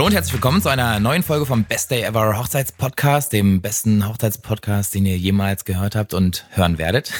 Hallo und herzlich willkommen zu einer neuen Folge vom Best Day Ever Hochzeitspodcast, dem besten Hochzeitspodcast, den ihr jemals gehört habt und hören werdet.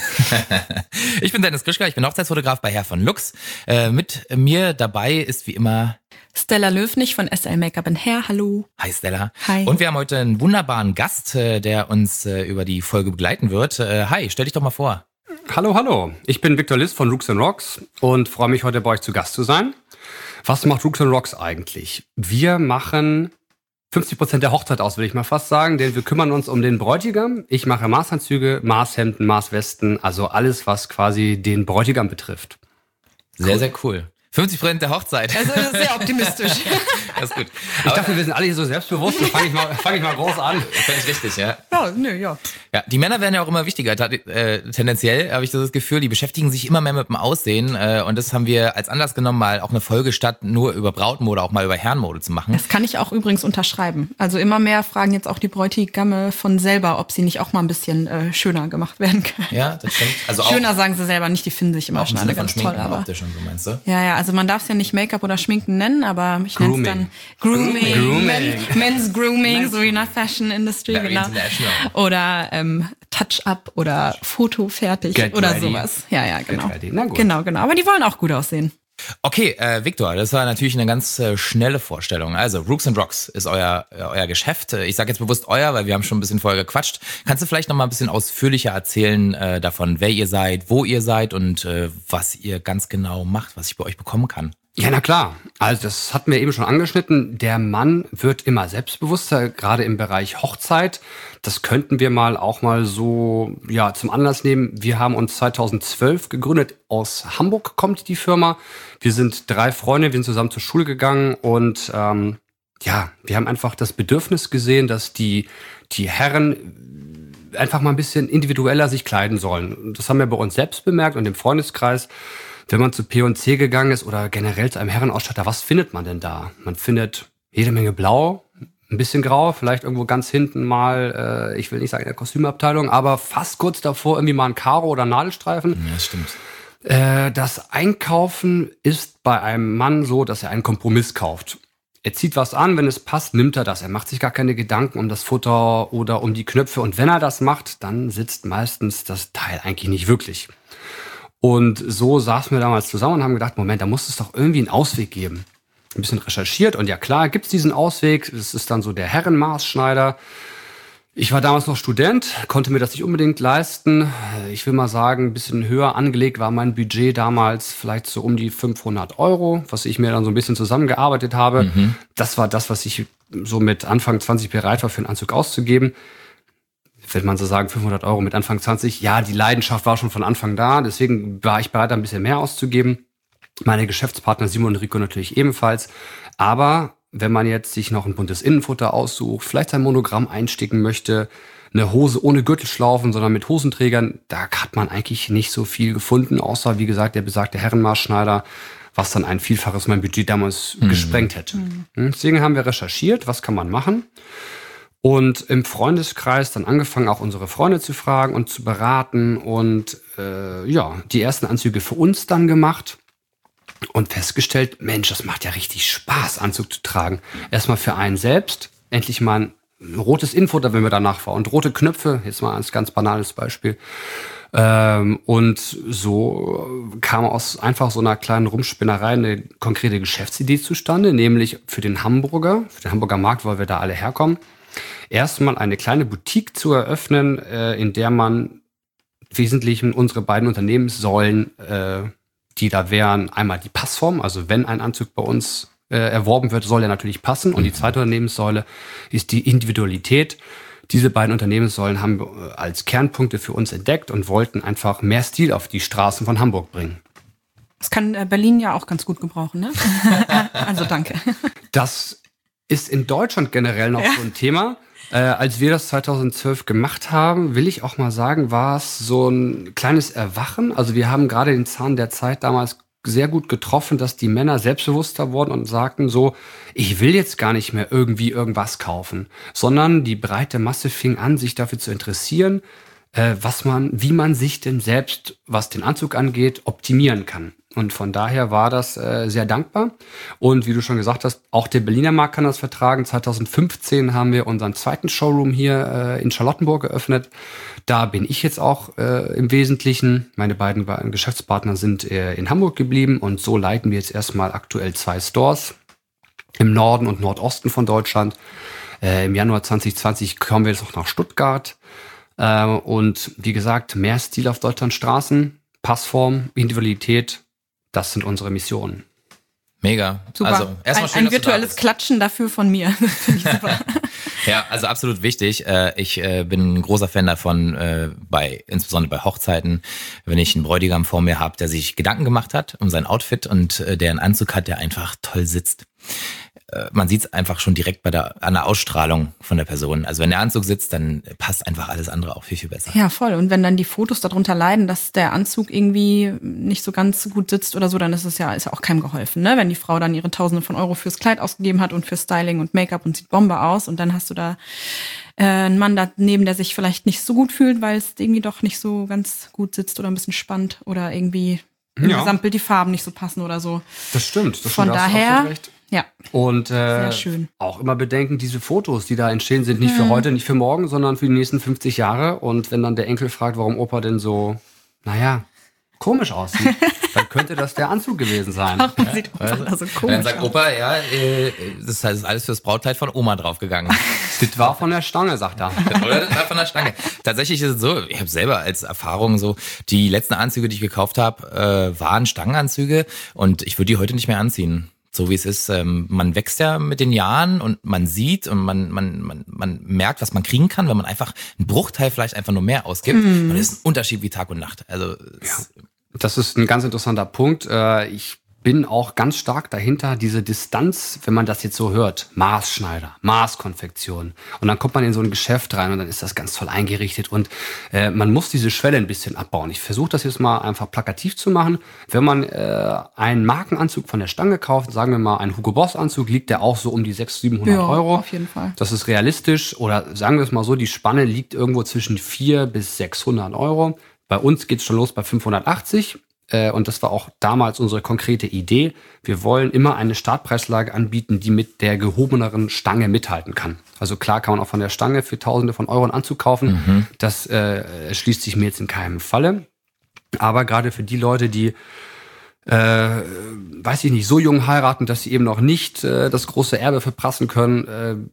Ich bin Dennis Krischka, ich bin Hochzeitsfotograf bei Herr von Lux. Mit mir dabei ist wie immer Stella Löfnig von SL Make-up & Hair. Hallo. Hi Stella. Hi. Und wir haben heute einen wunderbaren Gast, der uns über die Folge begleiten wird. Hi, stell dich doch mal vor. Hallo. Ich bin Victor Liss von Rooks & Rocks und freue mich, heute bei euch zu Gast zu sein. Was macht Rooks & Rocks eigentlich? Wir machen 50% der Hochzeit aus, will ich mal fast sagen, denn wir kümmern uns um den Bräutigam. Ich mache Maßanzüge, Maßhemden, Maßwesten, also alles, was quasi den Bräutigam betrifft. Sehr, sehr cool. 50% der Hochzeit. Also das ist sehr optimistisch. Das ist gut. Ich dachte, wir sind alle hier so selbstbewusst, dann fang ich mal groß an. Völlig richtig, ja. Ja. Ja, die Männer werden ja auch immer wichtiger. Tendenziell habe ich das Gefühl, die beschäftigen sich immer mehr mit dem Aussehen. Und das haben wir als Anlass genommen, mal auch eine Folge statt nur über Brautmode, auch mal über Herrenmode zu machen. Das kann ich auch übrigens unterschreiben. Also immer mehr fragen jetzt auch die Bräutigamme von selber, ob sie nicht auch mal ein bisschen schöner gemacht werden können. Ja, das stimmt. Also schöner auch, sagen sie selber nicht, die finden sich immer schon alle ganz toll. Aber optisch und so, meinst du? Ja, also man darf es ja nicht Make-up oder Schminken nennen, aber ich nenne es dann Grooming. Men's Grooming, so wie in der Fashion Industry, Very genau. international. Oder Touch-up oder Foto fertig Get oder ready. sowas. Ja, genau. Get ready. Na gut. Genau. Aber die wollen auch gut aussehen. Okay, Victor, das war natürlich eine ganz schnelle Vorstellung. Also, Rooks & Rocks ist euer Geschäft. Ich sage jetzt bewusst euer, weil wir haben schon ein bisschen vorher gequatscht. Kannst du vielleicht noch mal ein bisschen ausführlicher erzählen davon, wer ihr seid, wo ihr seid und was ihr ganz genau macht, was ich bei euch bekommen kann? Ja, na klar. Also das hatten wir eben schon angeschnitten. Der Mann wird immer selbstbewusster, gerade im Bereich Hochzeit. Das könnten wir auch mal so zum Anlass nehmen. Wir haben uns 2012 gegründet. Aus Hamburg kommt die Firma. Wir sind 3 Freunde, wir sind zusammen zur Schule gegangen und wir haben einfach das Bedürfnis gesehen, dass die Herren einfach mal ein bisschen individueller sich kleiden sollen. Das haben wir bei uns selbst bemerkt und im Freundeskreis. Wenn man zu P&C gegangen ist oder generell zu einem Herrenausstatter, was findet man denn da? Man findet jede Menge Blau, ein bisschen Grau, vielleicht irgendwo ganz hinten mal, ich will nicht sagen in der Kostümabteilung, aber fast kurz davor irgendwie mal ein Karo oder Nadelstreifen. Ja, das stimmt. Das Einkaufen ist bei einem Mann so, dass er einen Kompromiss kauft. Er zieht was an, wenn es passt, nimmt er das. Er macht sich gar keine Gedanken um das Futter oder um die Knöpfe. Und wenn er das macht, dann sitzt meistens das Teil eigentlich nicht wirklich. Und so saßen wir damals zusammen und haben gedacht, Moment, da muss es doch irgendwie einen Ausweg geben. Ein bisschen recherchiert und ja klar, gibt's diesen Ausweg. Das ist dann so der Herrenmaßschneider. Ich war damals noch Student, konnte mir das nicht unbedingt leisten. Ich will mal sagen, ein bisschen höher angelegt war mein Budget damals vielleicht so um die 500 €, was ich mir dann so ein bisschen zusammengearbeitet habe. Mhm. Das war das, was ich so mit Anfang 20 bereit war, für einen Anzug auszugeben. Will man so sagen, 500 € mit Anfang 20. Ja, die Leidenschaft war schon von Anfang da. Deswegen war ich bereit, ein bisschen mehr auszugeben. Meine Geschäftspartner Simon und Rico natürlich ebenfalls. Aber wenn man jetzt sich noch ein buntes Innenfutter aussucht, vielleicht sein Monogramm einsticken möchte, eine Hose ohne Gürtelschlaufen, sondern mit Hosenträgern, da hat man eigentlich nicht so viel gefunden, außer, wie gesagt, der besagte Herrenmaßschneider, was dann ein Vielfaches mein Budget damals gesprengt hätte. Deswegen haben wir recherchiert, was kann man machen? Und im Freundeskreis dann angefangen, auch unsere Freunde zu fragen und zu beraten und die ersten Anzüge für uns dann gemacht und festgestellt, Mensch, das macht ja richtig Spaß, Anzug zu tragen. Erstmal für einen selbst, endlich mal ein rotes Innenfutter, wenn wir danach waren und rote Knöpfe, jetzt mal als ganz banales Beispiel. Und so kam aus einfach so einer kleinen Rumspinnerei eine konkrete Geschäftsidee zustande, nämlich für den Hamburger Markt, weil wir da alle herkommen, erstmal eine kleine Boutique zu eröffnen, in der man im Wesentlichen unsere beiden Unternehmenssäulen, die da wären, einmal die Passform, also wenn ein Anzug bei uns erworben wird, soll er natürlich passen. Und die zweite Unternehmenssäule ist die Individualität. Diese beiden Unternehmenssäulen haben wir als Kernpunkte für uns entdeckt und wollten einfach mehr Stil auf die Straßen von Hamburg bringen. Das kann Berlin ja auch ganz gut gebrauchen, ne? Also danke. Das ist in Deutschland generell noch so ein Thema. Als wir das 2012 gemacht haben, will ich auch mal sagen, war es so ein kleines Erwachen. Also wir haben gerade den Zahn der Zeit damals sehr gut getroffen, dass die Männer selbstbewusster wurden und sagten so, ich will jetzt gar nicht mehr irgendwie irgendwas kaufen, sondern die breite Masse fing an, sich dafür zu interessieren, wie man sich denn selbst, was den Anzug angeht, optimieren kann. Und von daher war das sehr dankbar. Und wie du schon gesagt hast, auch der Berliner Markt kann das vertragen. 2015 haben wir unseren zweiten Showroom hier in Charlottenburg geöffnet. Da bin ich jetzt auch im Wesentlichen. Meine beiden Geschäftspartner sind in Hamburg geblieben. Und so leiten wir jetzt erstmal aktuell 2 Stores im Norden und Nordosten von Deutschland. Im Januar 2020 kommen wir jetzt auch nach Stuttgart. Und wie gesagt, mehr Stil auf Deutschlands Straßen, Passform, Individualität. Das sind unsere Missionen. Mega. Super. Also erstmal schön, ein virtuelles Klatschen dafür von mir. Finde ich super. Ja, also absolut wichtig. Ich bin ein großer Fan davon, insbesondere bei Hochzeiten, wenn ich einen Bräutigam vor mir habe, der sich Gedanken gemacht hat um sein Outfit und der einen Anzug hat, der einfach toll sitzt. Man sieht es einfach schon direkt an der Ausstrahlung von der Person. Also wenn der Anzug sitzt, dann passt einfach alles andere auch viel, viel besser. Ja, voll. Und wenn dann die Fotos darunter leiden, dass der Anzug irgendwie nicht so ganz gut sitzt oder so, dann ist ja auch keinem geholfen, ne? Wenn die Frau dann ihre Tausende von Euro fürs Kleid ausgegeben hat und für Styling und Make-up und sieht Bombe aus und dann hast du da einen Mann daneben, der sich vielleicht nicht so gut fühlt, weil es irgendwie doch nicht so ganz gut sitzt oder ein bisschen spannt oder irgendwie im Gesamtbild die Farben nicht so passen oder so. Das stimmt. Von daher, ja. Und sehr schön. Auch immer bedenken, diese Fotos, die da entstehen, sind nicht für heute, nicht für morgen, sondern für die nächsten 50 Jahre. Und wenn dann der Enkel fragt, warum Opa denn so, komisch aussieht, dann könnte das der Anzug gewesen sein. Warum sieht Opa da so komisch dann sagt aus? Opa, das ist alles fürs Brautkleid von Oma draufgegangen. Das war von der Stange, sagt er. Oder das war von der Stange. Tatsächlich ist es so, ich habe selber als Erfahrung so, die letzten Anzüge, die ich gekauft habe, waren Stangenanzüge und ich würde die heute nicht mehr anziehen. So wie es ist, man wächst ja mit den Jahren und man sieht und man merkt, was man kriegen kann, wenn man einfach einen Bruchteil vielleicht einfach nur mehr ausgibt. Und das ist ein Unterschied wie Tag und Nacht. Also das ist ein ganz interessanter Punkt. Ich bin auch ganz stark dahinter, diese Distanz, wenn man das jetzt so hört, Maßschneider, Maßkonfektion. Und dann kommt man in so ein Geschäft rein und dann ist das ganz toll eingerichtet und man muss diese Schwelle ein bisschen abbauen. Ich versuche das jetzt mal einfach plakativ zu machen. Wenn man einen Markenanzug von der Stange kauft, sagen wir mal einen Hugo Boss Anzug, liegt der auch so um die 600-700 Euro. Auf jeden Fall. Das ist realistisch oder sagen wir es mal so, die Spanne liegt irgendwo zwischen 400 bis 600 Euro. Bei uns geht's schon los bei 580. Und das war auch damals unsere konkrete Idee. Wir wollen immer eine Startpreislage anbieten, die mit der gehobeneren Stange mithalten kann. Also klar kann man auch von der Stange für Tausende von Euro einen Anzug kaufen. Das schließt sich mir jetzt in keinem Falle. Aber gerade für die Leute, die weiß ich nicht, so jung heiraten, dass sie eben noch nicht das große Erbe verprassen können,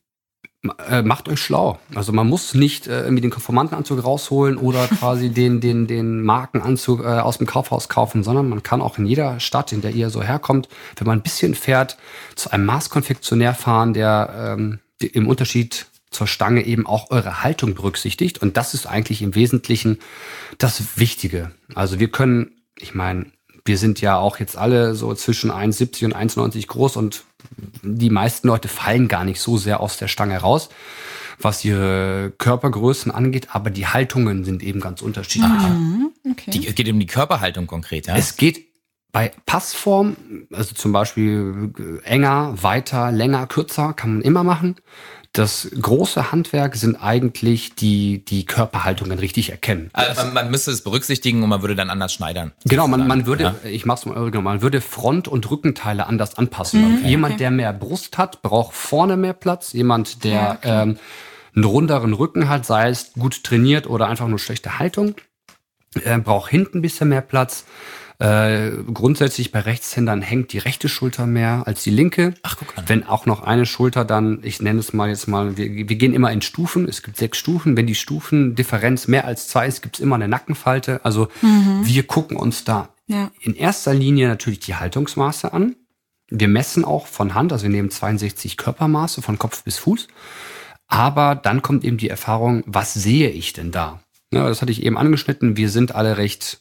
macht euch schlau. Also man muss nicht irgendwie den Konformantenanzug rausholen oder quasi den Markenanzug aus dem Kaufhaus kaufen, sondern man kann auch in jeder Stadt, in der ihr so herkommt, wenn man ein bisschen fährt, zu einem Maßkonfektionär fahren, der im Unterschied zur Stange eben auch eure Haltung berücksichtigt. Und das ist eigentlich im Wesentlichen das Wichtige. Also wir können, ich meine, wir sind ja auch jetzt alle so zwischen 1,70 und 1,90 groß und die meisten Leute fallen gar nicht so sehr aus der Stange raus, was ihre Körpergrößen angeht, aber die Haltungen sind eben ganz unterschiedlich. Okay. es geht um die Körperhaltung konkret, ja? Es geht bei Passform, also zum Beispiel enger, weiter, länger, kürzer, kann man immer machen. Das große Handwerk sind eigentlich die Körperhaltungen richtig erkennen. Also man müsste es berücksichtigen und man würde dann anders schneidern. Genau, man würde, man würde Front- und Rückenteile anders anpassen. Jemand, der mehr Brust hat, braucht vorne mehr Platz. Jemand, der einen runderen Rücken hat, sei es gut trainiert oder einfach nur schlechte Haltung, braucht hinten ein bisschen mehr Platz. Grundsätzlich bei Rechtshändern hängt die rechte Schulter mehr als die linke. Ach, guck an. Wenn auch noch eine Schulter dann, ich nenne es mal jetzt mal, wir gehen immer in Stufen. Es gibt 6 Stufen. Wenn die Stufendifferenz mehr als 2 ist, gibt es immer eine Nackenfalte. Also wir gucken uns da in erster Linie natürlich die Haltungsmaße an. Wir messen auch von Hand, also wir nehmen 62 Körpermaße von Kopf bis Fuß. Aber dann kommt eben die Erfahrung, was sehe ich denn da? Ja, das hatte ich eben angeschnitten. Wir sind alle recht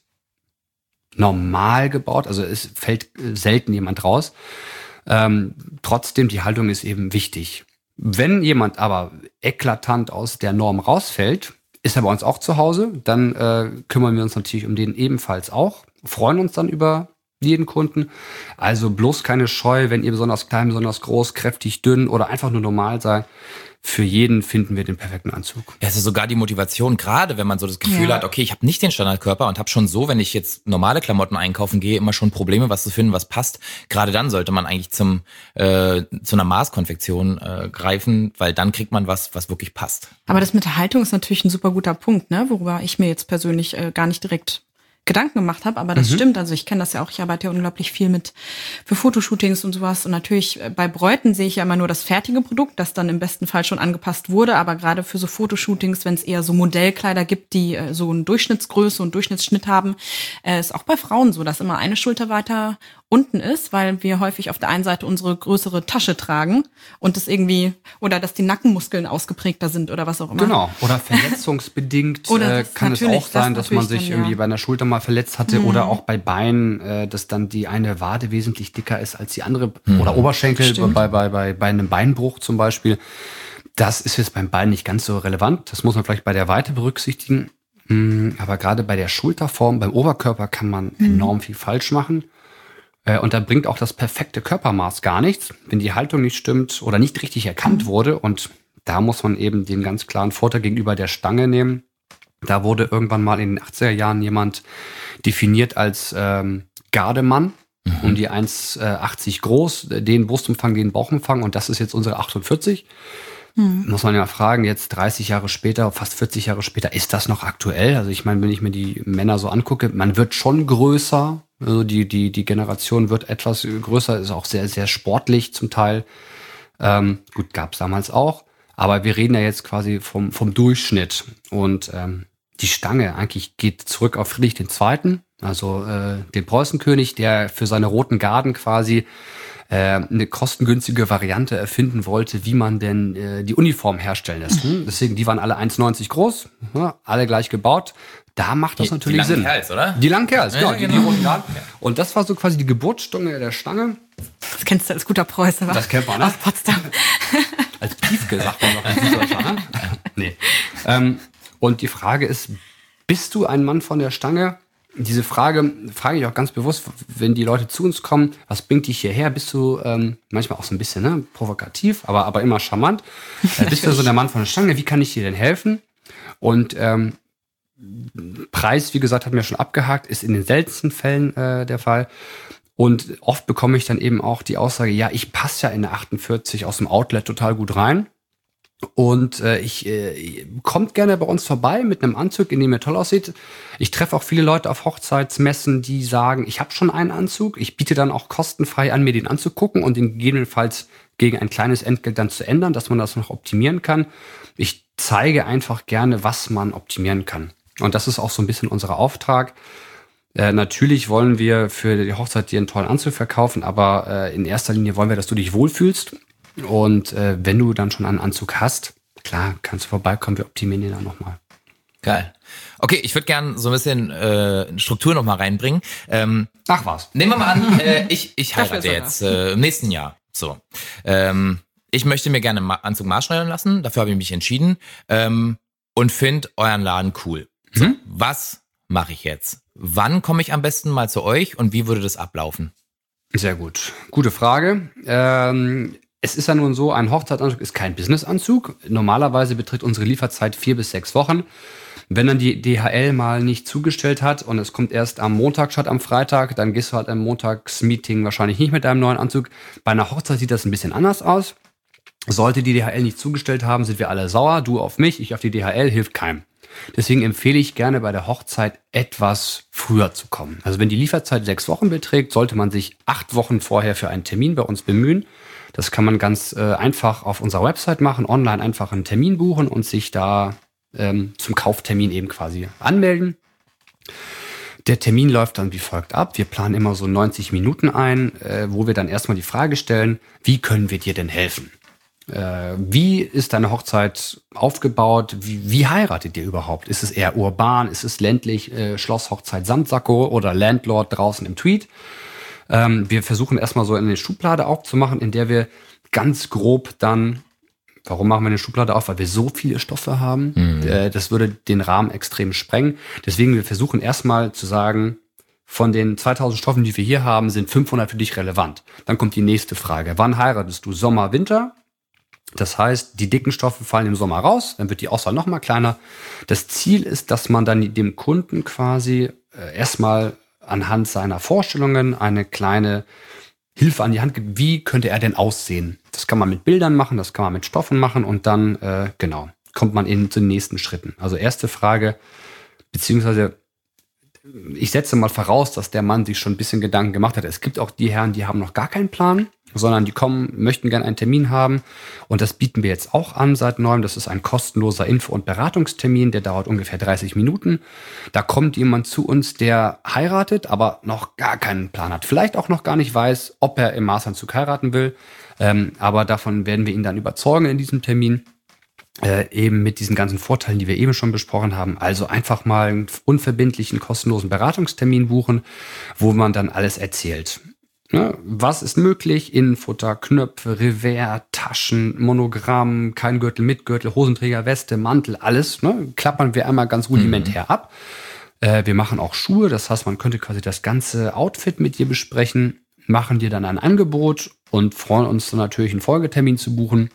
normal gebaut, also es fällt selten jemand raus. Trotzdem, die Haltung ist eben wichtig. Wenn jemand aber eklatant aus der Norm rausfällt, ist er bei uns auch zu Hause, dann kümmern wir uns natürlich um den ebenfalls auch, freuen uns dann über jeden Kunden. Also bloß keine Scheu, wenn ihr besonders klein, besonders groß, kräftig, dünn oder einfach nur normal seid. für jeden finden wir den perfekten Anzug. Ja, es ist sogar die Motivation, gerade wenn man so das Gefühl hat, okay, ich habe nicht den Standardkörper und habe schon so, wenn ich jetzt normale Klamotten einkaufen gehe, immer schon Probleme, was zu finden, was passt. Gerade dann sollte man eigentlich zu einer Maßkonfektion greifen, weil dann kriegt man was wirklich passt. Aber das mit der Haltung ist natürlich ein super guter Punkt, ne? Worüber ich mir jetzt persönlich gar nicht direkt Gedanken gemacht habe, aber das stimmt. Also ich kenne das ja auch, ich arbeite ja unglaublich viel für Fotoshootings und sowas. Und natürlich bei Bräuten sehe ich ja immer nur das fertige Produkt, das dann im besten Fall schon angepasst wurde. Aber gerade für so Fotoshootings, wenn es eher so Modellkleider gibt, die so eine Durchschnittsgröße und Durchschnittsschnitt haben, ist auch bei Frauen so, dass immer eine Schulter weiter unten ist, weil wir häufig auf der einen Seite unsere größere Tasche tragen und das irgendwie, oder dass die Nackenmuskeln ausgeprägter sind oder was auch immer. Genau, oder verletzungsbedingt kann es auch sein, dass man sich irgendwie bei einer Schulter mal verletzt hatte oder auch bei Beinen, dass dann die eine Wade wesentlich dicker ist als die andere oder Oberschenkel bei einem Beinbruch zum Beispiel. Das ist jetzt beim Bein nicht ganz so relevant, das muss man vielleicht bei der Weite berücksichtigen, aber gerade bei der Schulterform, beim Oberkörper kann man enorm viel falsch machen. Und da bringt auch das perfekte Körpermaß gar nichts, wenn die Haltung nicht stimmt oder nicht richtig erkannt wurde. Und da muss man eben den ganz klaren Vorteil gegenüber der Stange nehmen. Da wurde irgendwann mal in den 80er Jahren jemand definiert als Gardemann, um die 1,80 groß, den Brustumfang, den Bauchumfang. Und das ist jetzt unsere 48. Muss man ja fragen, jetzt 30 Jahre später, fast 40 Jahre später, ist das noch aktuell? Also ich meine, wenn ich mir die Männer so angucke, man wird schon größer. Also die Generation wird etwas größer, ist auch sehr, sehr sportlich zum Teil. Gut, gab es damals auch. Aber wir reden ja jetzt quasi vom Durchschnitt. Und die Stange eigentlich geht zurück auf Friedrich II., also den Preußenkönig, der für seine roten Garden quasi eine kostengünstige Variante erfinden wollte, wie man denn die Uniform herstellen lässt. Deswegen, die waren alle 1,90 groß, alle gleich gebaut. Da macht das natürlich Sinn. Die langen Kerls, oder? Die langen Kerls, genau. Die roten Garden. Und das war so quasi die Geburtsstunde der Stange. Das kennst du als guter Preuße, wa? Das kennt man, ne? Aus Potsdam. Als Piefke sagt man noch in Süddeutschland, ne? Nee. Und die Frage ist, bist du ein Mann von der Stange? Diese Frage frage ich auch ganz bewusst, wenn die Leute zu uns kommen, was bringt dich hierher? Bist du manchmal auch so ein bisschen provokativ, aber immer charmant. Bist du so der Mann von der Stange? Wie kann ich dir denn helfen? Und Preis, wie gesagt, hat mir schon abgehakt, ist in den seltensten Fällen der Fall. Und oft bekomme ich dann eben auch die Aussage, ja, ich passe ja in eine 48 aus dem Outlet total gut rein. Und kommt gerne bei uns vorbei mit einem Anzug, in dem ihr toll aussieht. Ich treffe auch viele Leute auf Hochzeitsmessen, die sagen, ich habe schon einen Anzug. Ich biete dann auch kostenfrei an, mir den anzugucken und den gegebenenfalls gegen ein kleines Entgelt dann zu ändern, dass man das noch optimieren kann. Ich zeige einfach gerne, was man optimieren kann. Und das ist auch so ein bisschen unser Auftrag. Natürlich wollen wir für die Hochzeit dir einen tollen Anzug verkaufen, aber in erster Linie wollen wir, dass du dich wohlfühlst. Und wenn du dann schon einen Anzug hast, klar, kannst du vorbeikommen, wir optimieren den dann nochmal. Geil. Okay, ich würde gerne so ein bisschen Struktur nochmal reinbringen. Ach was. Nehmen wir mal an, ich heirate jetzt im nächsten Jahr. So. Ich möchte mir gerne einen Anzug maßschneidern lassen, dafür habe ich mich entschieden und finde euren Laden cool. So, was mache ich jetzt? Wann komme ich am besten mal zu euch und wie würde das ablaufen? Sehr gut. Gute Frage. Es ist ja nun so, ein Hochzeitsanzug ist kein Businessanzug. Normalerweise beträgt unsere Lieferzeit 4 bis 6 Wochen. Wenn dann die DHL mal nicht zugestellt hat und es kommt erst am Montag statt am Freitag, dann gehst du halt am Montagsmeeting wahrscheinlich nicht mit deinem neuen Anzug. Bei einer Hochzeit sieht das ein bisschen anders aus. Sollte die DHL nicht zugestellt haben, sind wir alle sauer. Du auf mich, ich auf die DHL, hilft keinem. Deswegen empfehle ich gerne bei der Hochzeit etwas früher zu kommen. Also wenn die Lieferzeit 6 Wochen beträgt, sollte man sich 8 Wochen vorher für einen Termin bei uns bemühen. Das kann man ganz einfach auf unserer Website machen, online einfach einen Termin buchen und sich da zum Kauftermin eben quasi anmelden. Der Termin läuft dann wie folgt ab. Wir planen immer so 90 Minuten ein, wo wir dann erstmal die Frage stellen, wie können wir dir denn helfen? Wie ist deine Hochzeit aufgebaut? Wie heiratet ihr überhaupt? Ist es eher urban? Ist es ländlich? Schlosshochzeit Samtsacko oder Landlord draußen im Tweed? Wir versuchen erstmal so eine Schublade aufzumachen, in der wir ganz grob dann, warum machen wir eine Schublade auf? Weil wir so viele Stoffe haben. Das würde den Rahmen extrem sprengen. Deswegen, wir versuchen erstmal zu sagen, von den 2000 Stoffen, die wir hier haben, sind 500 für dich relevant. Dann kommt die nächste Frage. Wann heiratest du? Sommer, Winter? Das heißt, die dicken Stoffe fallen im Sommer raus, dann wird die Auswahl noch mal kleiner. Das Ziel ist, dass man dann dem Kunden quasi erstmal anhand seiner Vorstellungen eine kleine Hilfe an die Hand gibt. Wie könnte er denn aussehen? Das kann man mit Bildern machen, das kann man mit Stoffen machen und dann, kommt man zu den nächsten Schritten. Also erste Frage, beziehungsweise ich setze mal voraus, dass der Mann sich schon ein bisschen Gedanken gemacht hat. Es gibt auch die Herren, die haben noch gar keinen Plan, sondern die möchten gerne einen Termin haben. Und das bieten wir jetzt auch an seit neuem. Das ist ein kostenloser Info- und Beratungstermin, der dauert ungefähr 30 Minuten. Da kommt jemand zu uns, der heiratet, aber noch gar keinen Plan hat. Vielleicht auch noch gar nicht weiß, ob er im Maßanzug heiraten will. Aber davon werden wir ihn dann überzeugen in diesem Termin. Eben mit diesen ganzen Vorteilen, die wir eben schon besprochen haben. Also einfach mal einen unverbindlichen, kostenlosen Beratungstermin buchen, wo man dann alles erzählt. Ne? Was ist möglich? Innenfutter, Knöpfe, Revers, Taschen, Monogramm, kein Gürtel, mit Gürtel, Hosenträger, Weste, Mantel, alles. Ne? Klappern wir einmal ganz rudimentär ab. Wir machen auch Schuhe, das heißt, man könnte quasi das ganze Outfit mit dir besprechen, machen dir dann ein Angebot und freuen uns dann natürlich, einen Folgetermin zu buchen.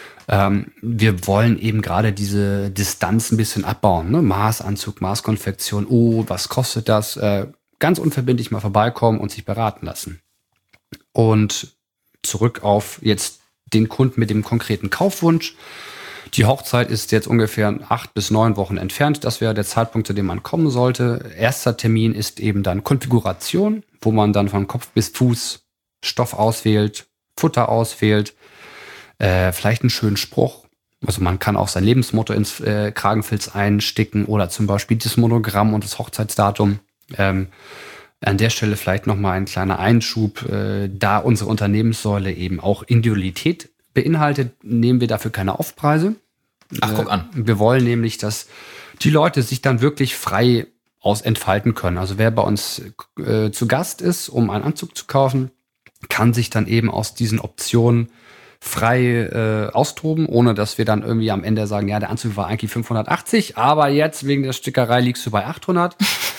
Wir wollen eben gerade diese Distanz ein bisschen abbauen. Ne? Maßanzug, Maßkonfektion, was kostet das? Ganz unverbindlich mal vorbeikommen und sich beraten lassen. Und zurück auf jetzt den Kunden mit dem konkreten Kaufwunsch. Die Hochzeit ist jetzt ungefähr 8 bis 9 Wochen entfernt. Das wäre der Zeitpunkt, zu dem man kommen sollte. Erster Termin ist eben dann Konfiguration, wo man dann von Kopf bis Fuß Stoff auswählt, Futter auswählt, vielleicht einen schönen Spruch. Also man kann auch sein Lebensmotto ins Kragenfilz einsticken oder zum Beispiel das Monogramm und das Hochzeitsdatum. An der Stelle vielleicht nochmal ein kleiner Einschub. Da unsere Unternehmenssäule eben auch Individualität beinhaltet, nehmen wir dafür keine Aufpreise. Ach, guck an. Wir wollen nämlich, dass die Leute sich dann wirklich frei entfalten können. Also wer bei uns zu Gast ist, um einen Anzug zu kaufen, kann sich dann eben aus diesen Optionen frei austoben, ohne dass wir dann irgendwie am Ende sagen, ja, der Anzug war eigentlich 580, aber jetzt wegen der Stickerei liegst du bei 800.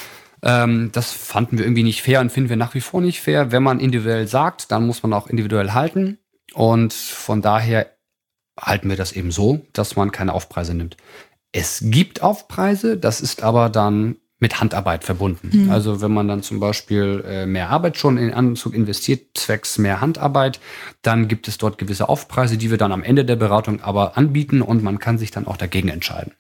Das fanden wir irgendwie nicht fair und finden wir nach wie vor nicht fair. Wenn man individuell sagt, dann muss man auch individuell halten. Und von daher halten wir das eben so, dass man keine Aufpreise nimmt. Es gibt Aufpreise, das ist aber dann mit Handarbeit verbunden. Mhm. Also wenn man dann zum Beispiel mehr Arbeit schon in den Anzug investiert, zwecks mehr Handarbeit, dann gibt es dort gewisse Aufpreise, die wir dann am Ende der Beratung aber anbieten und man kann sich dann auch dagegen entscheiden.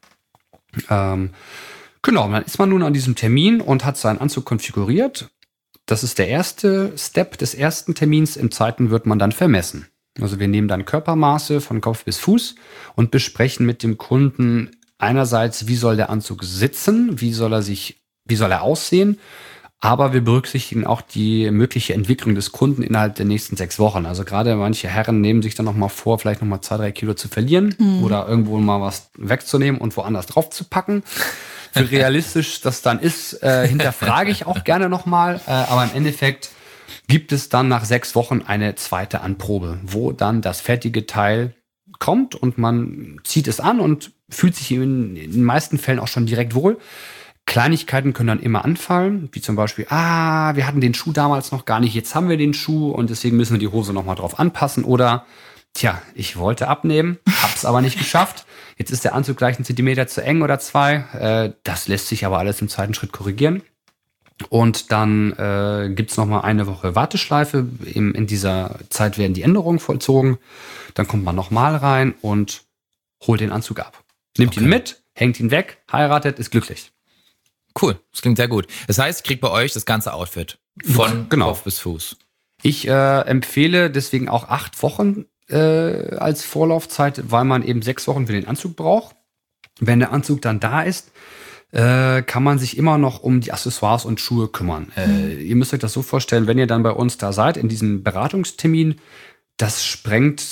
Genau, dann ist man nun an diesem Termin und hat seinen Anzug konfiguriert. Das ist der erste Step des ersten Termins. Im zweiten wird man dann vermessen. Also wir nehmen dann Körpermaße von Kopf bis Fuß und besprechen mit dem Kunden einerseits, wie soll der Anzug sitzen, wie soll er aussehen, aber wir berücksichtigen auch die mögliche Entwicklung des Kunden innerhalb der nächsten 6 Wochen. Also gerade manche Herren nehmen sich dann noch mal vor, vielleicht noch mal 2-3 Kilo zu verlieren oder irgendwo mal was wegzunehmen und woanders drauf zu packen. Wie realistisch das dann ist, hinterfrage ich auch gerne noch mal. Aber im Endeffekt gibt es dann nach 6 Wochen eine zweite Anprobe, wo dann das fertige Teil kommt und man zieht es an und fühlt sich in den meisten Fällen auch schon direkt wohl. Kleinigkeiten können dann immer anfallen, wie zum Beispiel, wir hatten den Schuh damals noch gar nicht, jetzt haben wir den Schuh und deswegen müssen wir die Hose nochmal drauf anpassen. Oder, ich wollte abnehmen, hab's aber nicht geschafft. Jetzt ist der Anzug gleich 1 Zentimeter zu eng oder 2. Das lässt sich aber alles im zweiten Schritt korrigieren. Und dann gibt's nochmal eine Woche Warteschleife. In dieser Zeit werden die Änderungen vollzogen. Dann kommt man nochmal rein und holt den Anzug ab. Nimmt ihn mit, hängt ihn weg, heiratet, ist glücklich. Cool, das klingt sehr gut. Das heißt, ich kriege bei euch das ganze Outfit von Kopf bis Fuß. Ich empfehle deswegen auch 8 Wochen als Vorlaufzeit, weil man eben 6 Wochen für den Anzug braucht. Wenn der Anzug dann da ist, kann man sich immer noch um die Accessoires und Schuhe kümmern. Ihr müsst euch das so vorstellen, wenn ihr dann bei uns da seid, in diesem Beratungstermin, das sprengt,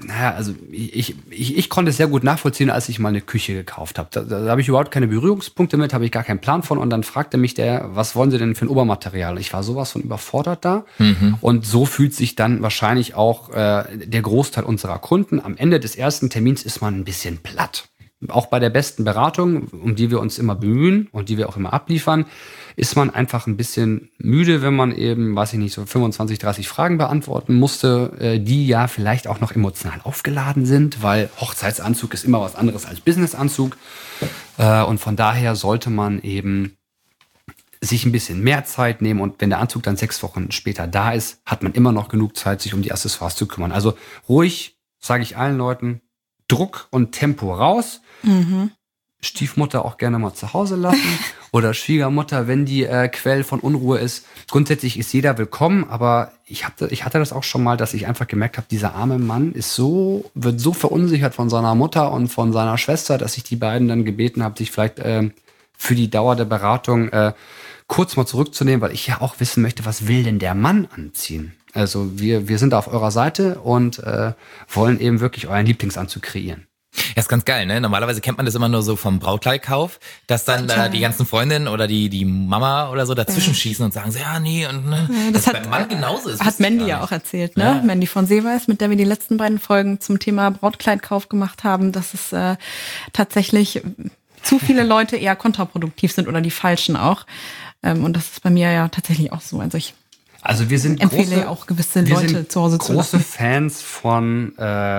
ich konnte es sehr gut nachvollziehen, als ich mal eine Küche gekauft habe. Da habe ich überhaupt keine Berührungspunkte mit, habe ich gar keinen Plan von. Und dann fragte mich was wollen Sie denn für ein Obermaterial? Ich war sowas von überfordert da. Mhm. Und so fühlt sich dann wahrscheinlich auch der Großteil unserer Kunden. Am Ende des ersten Termins ist man ein bisschen platt. auch bei der besten Beratung, um die wir uns immer bemühen und die wir auch immer abliefern, ist man einfach ein bisschen müde, wenn man eben, weiß ich nicht, so 25, 30 Fragen beantworten musste, die ja vielleicht auch noch emotional aufgeladen sind, weil Hochzeitsanzug ist immer was anderes als Businessanzug. Und von daher sollte man eben sich ein bisschen mehr Zeit nehmen, und wenn der Anzug dann 6 Wochen später da ist, hat man immer noch genug Zeit, sich um die Accessoires zu kümmern. Also ruhig, sage ich allen Leuten, Druck und Tempo raus. Stiefmutter auch gerne mal zu Hause lassen oder Schwiegermutter, wenn die Quell von Unruhe ist. Grundsätzlich ist jeder willkommen, aber ich hatte das auch schon mal, dass ich einfach gemerkt habe, dieser arme Mann wird so verunsichert von seiner Mutter und von seiner Schwester, dass ich die beiden dann gebeten habe, sich vielleicht für die Dauer der Beratung kurz mal zurückzunehmen, weil ich ja auch wissen möchte, was will denn der Mann anziehen? Also wir sind da auf eurer Seite und wollen eben wirklich euren Lieblingsanzug kreieren. Ja, ist ganz geil, ne? Normalerweise kennt man das immer nur so vom Brautkleidkauf, dass dann die ganzen Freundinnen oder die Mama oder so dazwischen schießen und sagen so, ja, nee, und ne, das beim Mann genauso ist. Hat Mandy ja auch erzählt, ne? Ja. Mandy von Seeweis, mit der wir die letzten beiden Folgen zum Thema Brautkleidkauf gemacht haben, dass es tatsächlich zu viele Leute eher kontraproduktiv sind oder die Falschen auch. Und das ist bei mir ja tatsächlich auch so. Also wir sind empfehle auch gewisse Leute zu Hause zu lassen. Große Fans von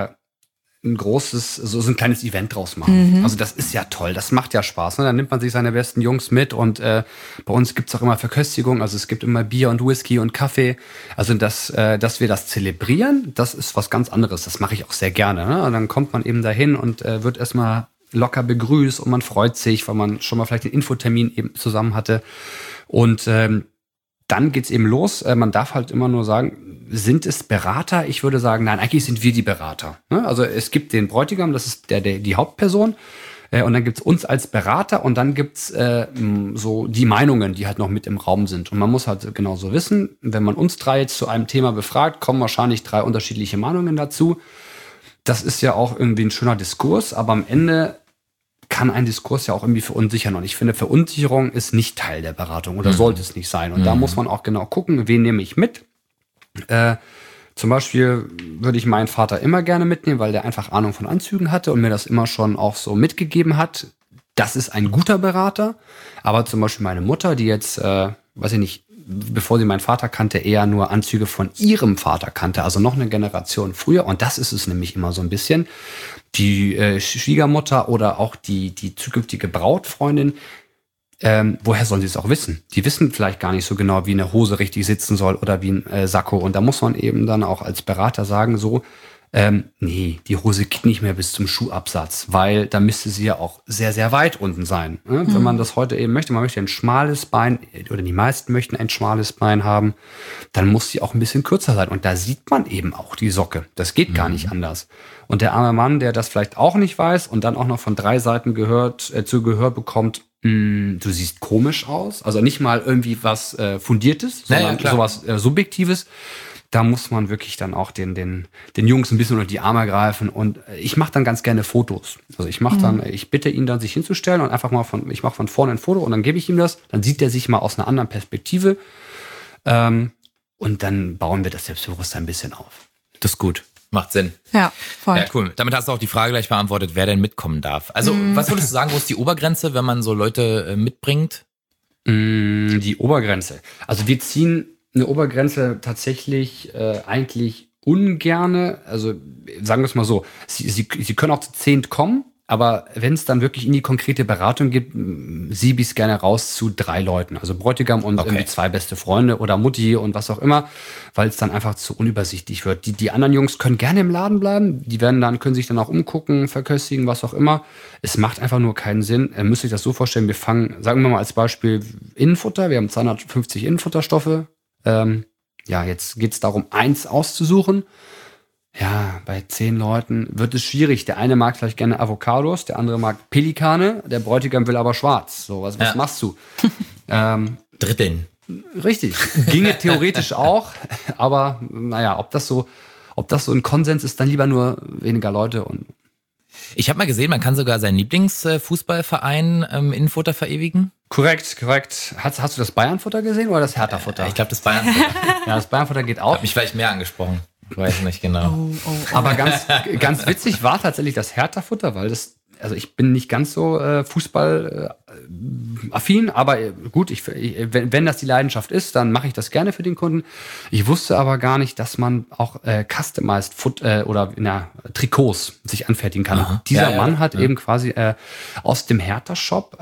ein kleines Event draus machen. Also das ist ja toll, das macht ja Spaß. Ne? Dann nimmt man sich seine besten Jungs mit und bei uns gibt's auch immer Verköstigung, also es gibt immer Bier und Whisky und Kaffee. Also dass wir das zelebrieren, das ist was ganz anderes. Das mache ich auch sehr gerne. Ne? Und dann kommt man eben dahin und wird erstmal locker begrüßt und man freut sich, weil man schon mal vielleicht den Infotermin eben zusammen hatte. Und dann geht's eben los. Man darf halt immer nur sagen, sind es Berater? Ich würde sagen, nein, eigentlich sind wir die Berater. Also es gibt den Bräutigam, das ist die Hauptperson. Und dann gibt's uns als Berater und dann gibt's so die Meinungen, die halt noch mit im Raum sind. Und man muss halt genauso wissen, wenn man uns 3 jetzt zu einem Thema befragt, kommen wahrscheinlich 3 unterschiedliche Meinungen dazu. Das ist ja auch irgendwie ein schöner Diskurs, aber am Ende kann ein Diskurs ja auch irgendwie verunsichern. Und ich finde, Verunsicherung ist nicht Teil der Beratung oder sollte es nicht sein. Und da muss man auch genau gucken, wen nehme ich mit. Zum Beispiel würde ich meinen Vater immer gerne mitnehmen, weil der einfach Ahnung von Anzügen hatte und mir das immer schon auch so mitgegeben hat. Das ist ein guter Berater. Aber zum Beispiel meine Mutter, die jetzt, weiß ich nicht, bevor sie meinen Vater kannte, eher nur Anzüge von ihrem Vater kannte, also noch eine Generation früher. Und das ist es nämlich immer so ein bisschen. Die Schwiegermutter oder auch die zukünftige Brautfreundin, woher sollen sie es auch wissen? Die wissen vielleicht gar nicht so genau, wie eine Hose richtig sitzen soll oder wie ein Sakko. Und da muss man eben dann auch als Berater sagen, so, nee, die Hose geht nicht mehr bis zum Schuhabsatz, weil da müsste sie ja auch sehr, sehr weit unten sein. Ne? Wenn man das heute eben möchte, man möchte ein schmales Bein, oder die meisten möchten ein schmales Bein haben, dann muss sie auch ein bisschen kürzer sein. Und da sieht man eben auch die Socke. Das geht gar nicht anders. Und der arme Mann, der das vielleicht auch nicht weiß und dann auch noch von 3 Seiten zu Gehör bekommt, du siehst komisch aus, also nicht mal irgendwie was Fundiertes, sondern sowas Subjektives. Da muss man wirklich dann auch den Jungs ein bisschen unter die Arme greifen. Und ich mache dann ganz gerne Fotos. Also ich bitte ihn dann, sich hinzustellen und einfach mal ich mache von vorne ein Foto und dann gebe ich ihm das. Dann sieht er sich mal aus einer anderen Perspektive. Und dann bauen wir das Selbstbewusstsein ein bisschen auf. Das ist gut. Macht Sinn. Ja, voll. Ja, cool. Damit hast du auch die Frage gleich beantwortet, wer denn mitkommen darf. Also, was würdest du sagen, wo ist die Obergrenze, wenn man so Leute mitbringt? Die Obergrenze. Also wir ziehen eine Obergrenze tatsächlich eigentlich ungerne. Also sagen wir es mal so, sie können auch zu 10 kommen, aber wenn es dann wirklich in die konkrete Beratung geht, siebe ich es gerne raus zu 3 Leuten. Also Bräutigam und irgendwie 2 beste Freunde oder Mutti und was auch immer, weil es dann einfach zu unübersichtlich wird. Die anderen Jungs können gerne im Laden bleiben, können sich dann auch umgucken, verköstigen, was auch immer. Es macht einfach nur keinen Sinn. Müsst ihr euch das so vorstellen, wir fangen, sagen wir mal als Beispiel Innenfutter, wir haben 250 Innenfutterstoffe. Jetzt geht's darum, 1 auszusuchen. Ja, bei 10 Leuten wird es schwierig. Der eine mag vielleicht gerne Avocados, der andere mag Pelikane, der Bräutigam will aber schwarz. So, was machst du? Dritteln. Richtig. Ginge theoretisch auch, aber naja, ob das so ein Konsens ist, dann lieber nur weniger Leute. Und ich habe mal gesehen, man kann sogar seinen Lieblingsfußballverein Innenfutter verewigen. Korrekt. Hast du das Bayernfutter gesehen oder das Hertha-Futter? Ich glaube, das Bayernfutter. Ja, das Bayernfutter geht auch. Hat mich vielleicht mehr angesprochen. Ich weiß nicht genau. Aber ganz witzig war tatsächlich das Hertha-Futter, weil das also ich bin nicht ganz so Fußball affin, aber gut, wenn das die Leidenschaft ist, dann mache ich das gerne für den Kunden. Ich wusste aber gar nicht, dass man auch customized Trikots sich anfertigen kann. Aha. Dieser Mann hat eben quasi aus dem Hertha-Shop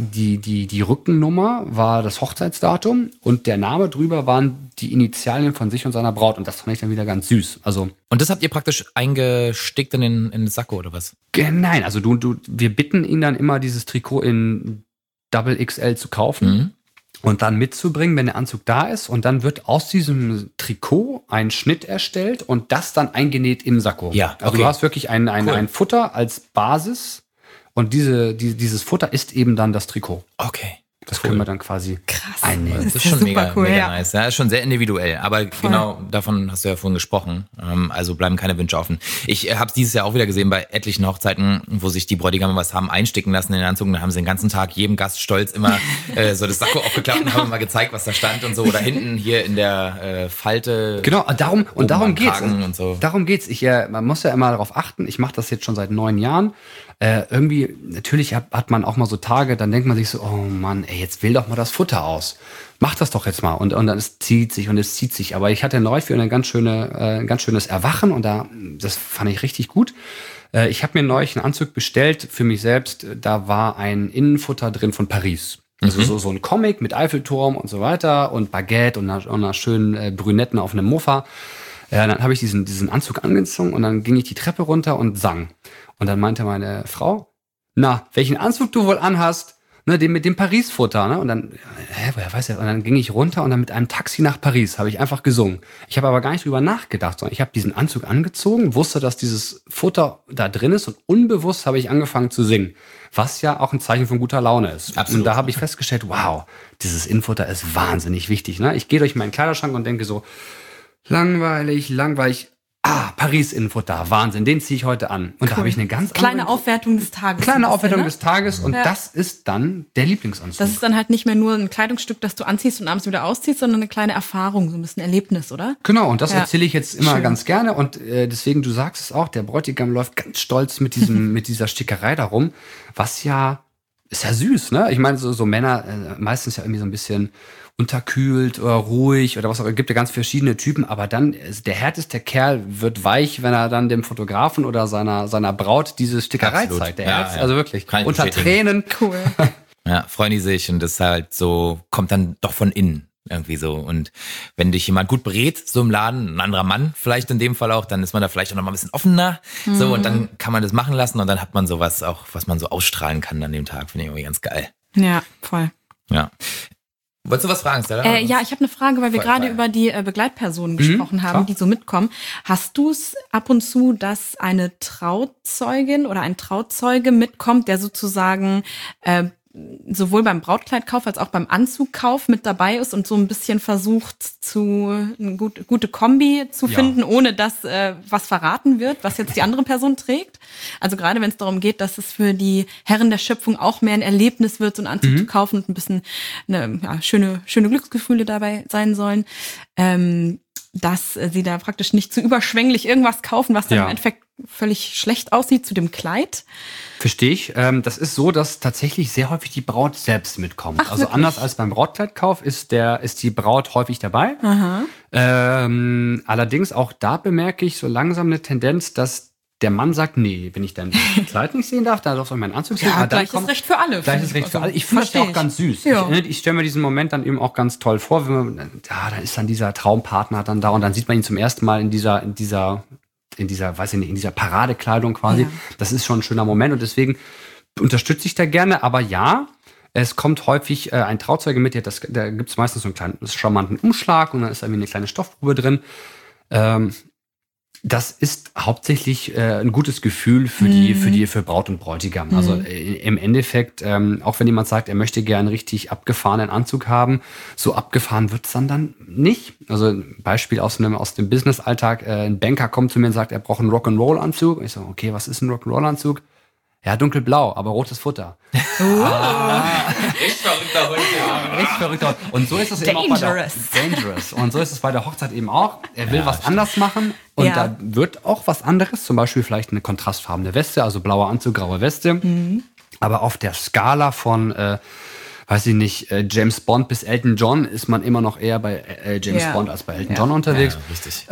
die Rückennummer war das Hochzeitsdatum und der Name drüber waren die Initialien von sich und seiner Braut und das fand ich dann wieder ganz süß. Also Und das habt ihr praktisch eingestickt in den Sakko oder was? nein, also wir bitten ihn dann immer, dieses Trikot in Double XL zu kaufen und dann mitzubringen, wenn der Anzug da ist. Und dann wird aus diesem Trikot ein Schnitt erstellt und das dann eingenäht im Sakko. Ja, okay. Also du hast wirklich ein Futter als Basis und dieses Futter ist eben dann das Trikot. Okay. Das können wir dann quasi einnehmen. Das ist ja schon super mega, cool, mega ja. nice. Ja, ist schon sehr individuell. Aber genau davon hast du ja vorhin gesprochen. Also bleiben keine Wünsche offen. Ich habe es dieses Jahr auch wieder gesehen bei etlichen Hochzeiten, wo sich die Bräutigame was haben einsticken lassen in den Anzug. Da haben sie den ganzen Tag jedem Gast stolz immer so das Sakko aufgeklappt und haben mal gezeigt, was da stand und so. Oder hinten hier in der Falte. Genau, darum geht's. Und so. Darum geht's. Man muss ja immer darauf achten. Ich mache das jetzt schon seit 9 Jahren. Irgendwie, natürlich hat man auch mal so Tage, dann denkt man sich so, oh Mann, ey, jetzt wähl doch mal das Futter aus. Mach das doch jetzt mal. Und dann es zieht sich. Aber ich hatte neulich für ein ganz schönes Erwachen und das fand ich richtig gut. Ich habe mir neulich einen Anzug bestellt für mich selbst. Da war ein Innenfutter drin von Paris. Also so ein Comic mit Eiffelturm und so weiter und Baguette und einer schönen Brünetten auf einem Mofa. Dann habe ich diesen Anzug angezogen und dann ging ich die Treppe runter und sang. Und dann meinte meine Frau, na, welchen Anzug du wohl anhast, ne, den mit dem Paris-Futter, ne? Und dann, woher weiß er? Und dann ging ich runter und dann mit einem Taxi nach Paris habe ich einfach gesungen. Ich habe aber gar nicht drüber nachgedacht, sondern ich habe diesen Anzug angezogen, wusste, dass dieses Futter da drin ist und unbewusst habe ich angefangen zu singen, was ja auch ein Zeichen von guter Laune ist. Absolut. Und da habe ich festgestellt, wow, dieses Innenfutter ist wahnsinnig wichtig, ne? Ich gehe durch meinen Kleiderschrank und denke so, langweilig. Paris-Innenfutter, Wahnsinn, den ziehe ich heute an. Und da habe ich eine ganz kleine Aufwertung des Tages. des Tages und das ist dann der Lieblingsanzug. Das ist dann halt nicht mehr nur ein Kleidungsstück, das du anziehst und abends wieder ausziehst, sondern eine kleine Erfahrung, so ein bisschen Erlebnis, oder? Genau, und das erzähle ich jetzt immer Schön. ganz gerne und deswegen, du sagst es auch, der Bräutigam läuft ganz stolz mit dieser Stickerei darum, was ja, ist ja süß, ne? Ich meine, so Männer meistens ja irgendwie so ein bisschen unterkühlt oder ruhig oder was auch immer. Es gibt ja ganz verschiedene Typen, aber dann der härteste Kerl wird weich, wenn er dann dem Fotografen oder seiner Braut diese Stickerei Absolut. zeigt. Der Ja, Herz, ja. also wirklich, Kann ich unter bestätigen. Tränen. Cool. Ja, freuen die sich und das halt so, kommt dann doch von innen irgendwie so. Und wenn dich jemand gut berät, so im Laden, ein anderer Mann vielleicht in dem Fall auch, dann ist man da vielleicht auch noch mal ein bisschen offener. So, und dann kann man das machen lassen und dann hat man sowas auch, was man so ausstrahlen kann an dem Tag. Finde ich irgendwie ganz geil. Ja, voll. Ja. Wolltest du was fragen, Stella? Ja, ich habe eine Frage, weil wir Voll, gerade voll. über die Begleitpersonen gesprochen haben, klar. die so mitkommen. Hast du es ab und zu, dass eine Trauzeugin oder ein Trauzeuge mitkommt, der sozusagen sowohl beim Brautkleidkauf als auch beim Anzugkauf mit dabei ist und so ein bisschen versucht, eine gute Kombi zu finden, ohne dass was verraten wird, was jetzt die andere Person trägt? Also gerade wenn es darum geht, dass es für die Herren der Schöpfung auch mehr ein Erlebnis wird, so einen Anzug zu kaufen und ein bisschen schöne Glücksgefühle dabei sein sollen, dass sie da praktisch nicht zu überschwänglich irgendwas kaufen, was dann im Endeffekt völlig schlecht aussieht zu dem Kleid. Verstehe ich. Das ist so, dass tatsächlich sehr häufig die Braut selbst mitkommt. Ach, also wirklich? anders als beim Brautkleidkauf ist die Braut häufig dabei. Allerdings auch da bemerke ich so langsam eine Tendenz, dass der Mann sagt, nee, wenn ich dann das Kleid nicht sehen darf, dann darf ich meinen Anzug sehen. Aber dann gleiches Recht für alle. Gleiches Recht für alle. Ich finde es ja auch ganz süß. Ja. Ich stelle mir diesen Moment dann eben auch ganz toll vor, wenn man, da ist dann dieser Traumpartner dann da und dann sieht man ihn zum ersten Mal in dieser, weiß ich nicht, in dieser Paradekleidung quasi. Ja. Das ist schon ein schöner Moment und deswegen unterstütze ich da gerne. Aber ja, es kommt häufig ein Trauzeuge mit, da gibt es meistens so einen kleinen charmanten Umschlag und dann ist da irgendwie eine kleine Stoffprobe drin. Das ist hauptsächlich ein gutes Gefühl für Braut und Bräutigam. Also im Endeffekt, auch wenn jemand sagt, er möchte gerne einen richtig abgefahrenen Anzug haben, so abgefahren wird's dann nicht. Also ein Beispiel aus dem Business-Alltag, ein Banker kommt zu mir und sagt, er braucht einen Rock'n'Roll-Anzug. Und ich so, okay, was ist ein Rock'n'Roll-Anzug? Ja, dunkelblau, aber rotes Futter. Richtig verrückter Hund, ja. Richtig verrückter. Und so ist es eben auch bei der Dangerous. Und so ist es bei der Hochzeit eben auch. Er will was anders machen und da wird auch was anderes. Zum Beispiel vielleicht eine kontrastfarbene Weste, also blauer Anzug, graue Weste. Aber auf der Skala von, weiß ich nicht, James Bond bis Elton John ist man immer noch eher bei James Bond als bei Elton John unterwegs. Ja, richtig.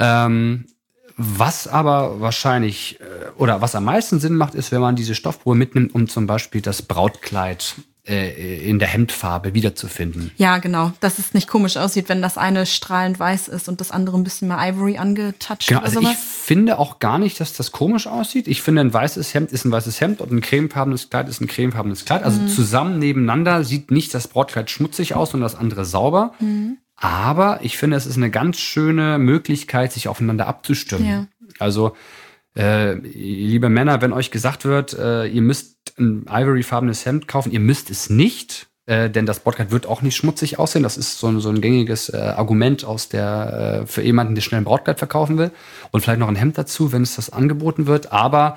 Was aber wahrscheinlich oder was am meisten Sinn macht, ist, wenn man diese Stoffprobe mitnimmt, um zum Beispiel das Brautkleid in der Hemdfarbe wiederzufinden. Ja, genau. Dass es nicht komisch aussieht, wenn das eine strahlend weiß ist und das andere ein bisschen mal Ivory angetouched Genau, oder also sowas. ich finde auch gar nicht, dass das komisch aussieht. Ich finde, ein weißes Hemd ist ein weißes Hemd und ein cremefarbenes Kleid ist ein cremefarbenes Kleid. Also zusammen nebeneinander sieht nicht das Brautkleid schmutzig aus und das andere sauber. Aber ich finde, es ist eine ganz schöne Möglichkeit, sich aufeinander abzustimmen. Ja. Also, liebe Männer, wenn euch gesagt wird, ihr müsst ein ivoryfarbenes Hemd kaufen, ihr müsst es nicht, denn das Brautkleid wird auch nicht schmutzig aussehen. Das ist so ein gängiges Argument für jemanden, der schnell ein Brautkleid verkaufen will. Und vielleicht noch ein Hemd dazu, wenn es das angeboten wird. Aber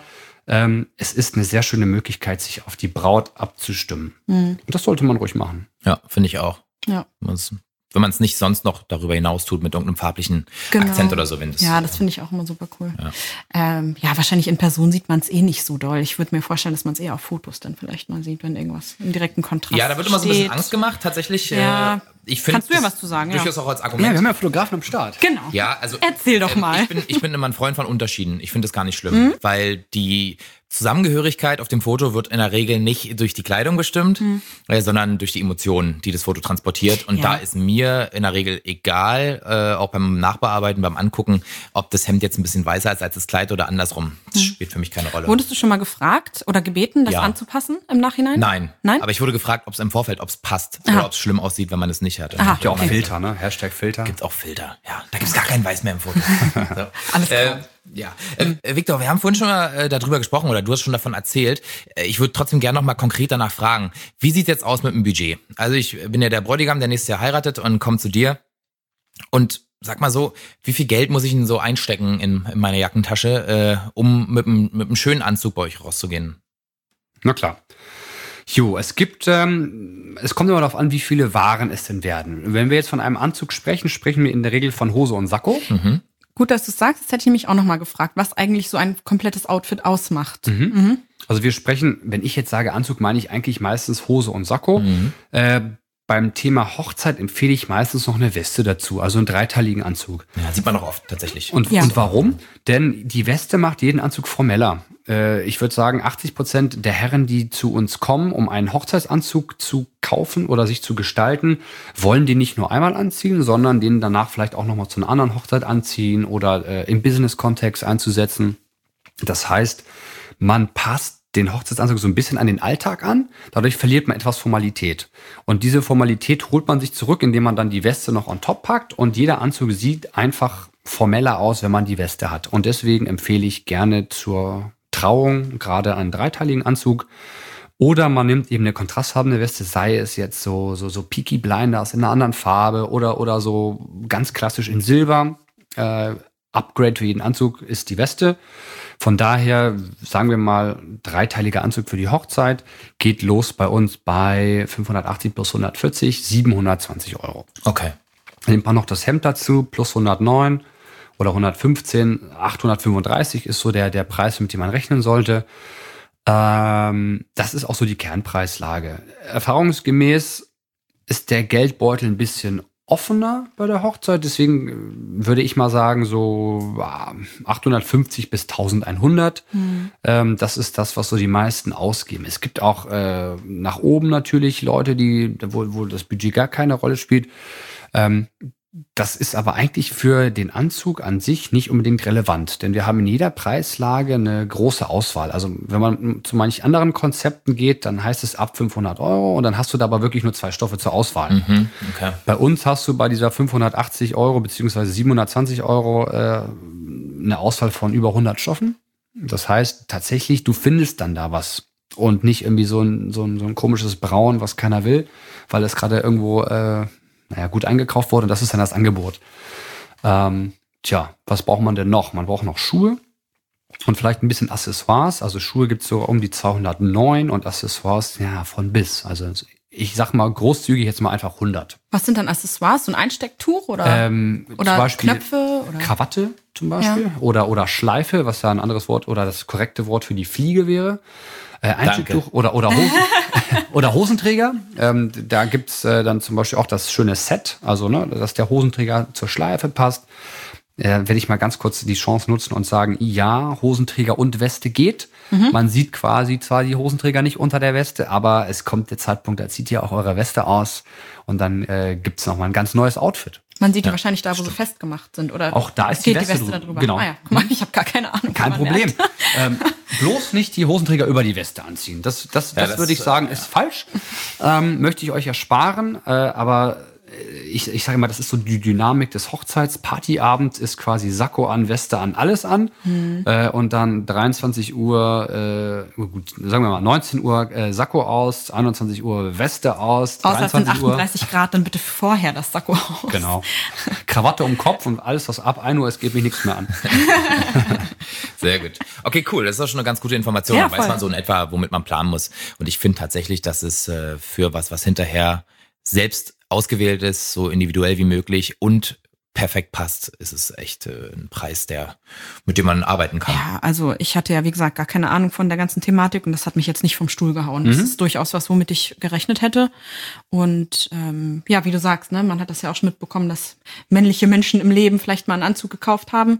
es ist eine sehr schöne Möglichkeit, sich auf die Braut abzustimmen. Und das sollte man ruhig machen. Ja, finde ich auch. Ja. Wenn man es nicht sonst noch darüber hinaus tut mit irgendeinem farblichen Akzent oder so. Ja, das finde ich auch immer super cool. Ja, wahrscheinlich in Person sieht man es eh nicht so doll. Ich würde mir vorstellen, dass man es eher auf Fotos dann vielleicht mal sieht, wenn irgendwas im direkten Kontrast Ja, da wird immer so ein bisschen Angst gemacht, tatsächlich. Ja. Ich find, Kannst du ja was zu sagen, durchaus auch als Ja, Argument. wir haben ja Fotografen am Start. Genau. Ja, also Erzähl doch mal. Ich bin immer ein Freund von Unterschieden. Ich finde das gar nicht schlimm, weil die Zusammengehörigkeit auf dem Foto wird in der Regel nicht durch die Kleidung bestimmt, sondern durch die Emotionen, die das Foto transportiert. Und da ist mir in der Regel egal, auch beim Nachbearbeiten, beim Angucken, ob das Hemd jetzt ein bisschen weißer ist als das Kleid oder andersrum. Das spielt für mich keine Rolle. Wurdest du schon mal gefragt oder gebeten, das anzupassen im Nachhinein? Nein. Nein? Aber ich wurde gefragt, ob es im Vorfeld, ob es passt oder ob es schlimm aussieht, wenn man es nicht hat. Aha, Gibt ja auch Filter, ne? Hashtag Filter. Gibt's auch Filter. Ja, da gibt's gar kein Weiß mehr im Foto. So. Alles klar. Ja, Victor, wir haben vorhin schon mal darüber gesprochen oder du hast schon davon erzählt. Ich würde trotzdem gerne noch mal konkret danach fragen. Wie sieht's jetzt aus mit dem Budget? Also ich bin ja der Bräutigam, der nächstes Jahr heiratet und kommt zu dir. Und sag mal so, wie viel Geld muss ich denn so einstecken in meine Jackentasche, um mit einem schönen Anzug bei euch rauszugehen? Na klar. Jo, es kommt immer darauf an, wie viele Waren es denn werden. Wenn wir jetzt von einem Anzug sprechen, sprechen wir in der Regel von Hose und Sakko. Gut, dass du es sagst. Das hätte ich mich auch noch mal gefragt, was eigentlich so ein komplettes Outfit ausmacht. Also wir sprechen, wenn ich jetzt sage Anzug, meine ich eigentlich meistens Hose und Sakko. Beim Thema Hochzeit empfehle ich meistens noch eine Weste dazu, also einen dreiteiligen Anzug. Ja, sieht man doch oft tatsächlich. Und warum? Denn die Weste macht jeden Anzug formeller. Ich würde sagen, 80% der Herren, die zu uns kommen, um einen Hochzeitsanzug zu kaufen oder sich zu gestalten, wollen den nicht nur einmal anziehen, sondern den danach vielleicht auch nochmal zu einer anderen Hochzeit anziehen oder im Business-Kontext einzusetzen. Das heißt, man passt den Hochzeitsanzug so ein bisschen an den Alltag an. Dadurch verliert man etwas Formalität. Und diese Formalität holt man sich zurück, indem man dann die Weste noch on top packt. Und jeder Anzug sieht einfach formeller aus, wenn man die Weste hat. Und deswegen empfehle ich gerne zur Trauung gerade einen dreiteiligen Anzug. Oder man nimmt eben eine kontrastfarbene Weste, sei es jetzt so Peaky Blinders in einer anderen Farbe oder so ganz klassisch in Silber. Upgrade für jeden Anzug ist die Weste. Von daher, sagen wir mal, dreiteiliger Anzug für die Hochzeit geht los bei uns bei 580 plus 140, 720 €. Okay. Dann nimmt man noch das Hemd dazu, plus 109 oder 115, 835 ist so der Preis, mit dem man rechnen sollte. Das ist auch so die Kernpreislage. Erfahrungsgemäß ist der Geldbeutel ein bisschen offener bei der Hochzeit, deswegen würde ich mal sagen so 850 bis 1100. Das ist das, was so die meisten ausgeben. Es gibt auch nach oben natürlich Leute, wo das Budget gar keine Rolle spielt. Das ist aber eigentlich für den Anzug an sich nicht unbedingt relevant, denn wir haben in jeder Preislage eine große Auswahl. Also wenn man zu manchen anderen Konzepten geht, dann heißt es ab 500 € und dann hast du da aber wirklich nur 2 Stoffe zur Auswahl. Okay. Bei uns hast du bei dieser 580 € bzw. 720 € eine Auswahl von über 100 Stoffen. Das heißt tatsächlich, du findest dann da was und nicht irgendwie so ein komisches Braun, was keiner will, weil es gerade irgendwo gut eingekauft wurde und das ist dann das Angebot. Was braucht man denn noch? Man braucht noch Schuhe und vielleicht ein bisschen Accessoires. Also Schuhe gibt es so um die 209 und Accessoires von bis. Also ich sag mal großzügig jetzt mal einfach 100. Was sind dann Accessoires? So ein Einstecktuch oder Zum Beispiel Knöpfe? Oder? Krawatte zum Beispiel oder Schleife, was ja ein anderes Wort oder das korrekte Wort für die Fliege wäre. Einstecktuch oder Hosen, oder Hosenträger. Da gibt's dann zum Beispiel auch das schöne Set, also dass der Hosenträger zur Schleife passt. Werde ich mal ganz kurz die Chance nutzen und sagen, ja, Hosenträger und Weste geht. Man sieht quasi zwar die Hosenträger nicht unter der Weste, aber es kommt der Zeitpunkt, da zieht ihr auch eure Weste aus und dann gibt's noch mal ein ganz neues Outfit. Man sieht die wahrscheinlich da, wo sie festgemacht sind, oder? Auch da ist geht die Weste darüber. Genau. Ah ja, guck mal, ich habe gar keine Ahnung. Kein Problem. Bloß nicht die Hosenträger über die Weste anziehen. Das würde ich sagen, ist falsch. Möchte ich euch ersparen, aber ich sage mal, das ist so die Dynamik des Hochzeitspartyabends, ist quasi Sakko an, Weste an, alles an. Und dann 23 Uhr, gut, sagen wir mal 19 Uhr Sakko aus, 21 Uhr Weste aus, Außer es sind 38 38 Grad, dann bitte vorher das Sakko aus. Genau. Krawatte um den Kopf und alles, was ab 1 Uhr ist, geht mich nichts mehr an. Sehr gut. Okay, cool. Das ist auch schon eine ganz gute Information. Ja, Da weiß man so in etwa, womit man planen muss. Und ich finde tatsächlich, dass es für was hinterher selbst ausgewählt ist, so individuell wie möglich und perfekt passt, ist es echt ein Preis, mit dem man arbeiten kann. Ja, also ich hatte ja, wie gesagt, gar keine Ahnung von der ganzen Thematik und das hat mich jetzt nicht vom Stuhl gehauen. Das ist durchaus was, womit ich gerechnet hätte. Und ja, wie du sagst, ne, man hat das ja auch schon mitbekommen, dass männliche Menschen im Leben vielleicht mal einen Anzug gekauft haben.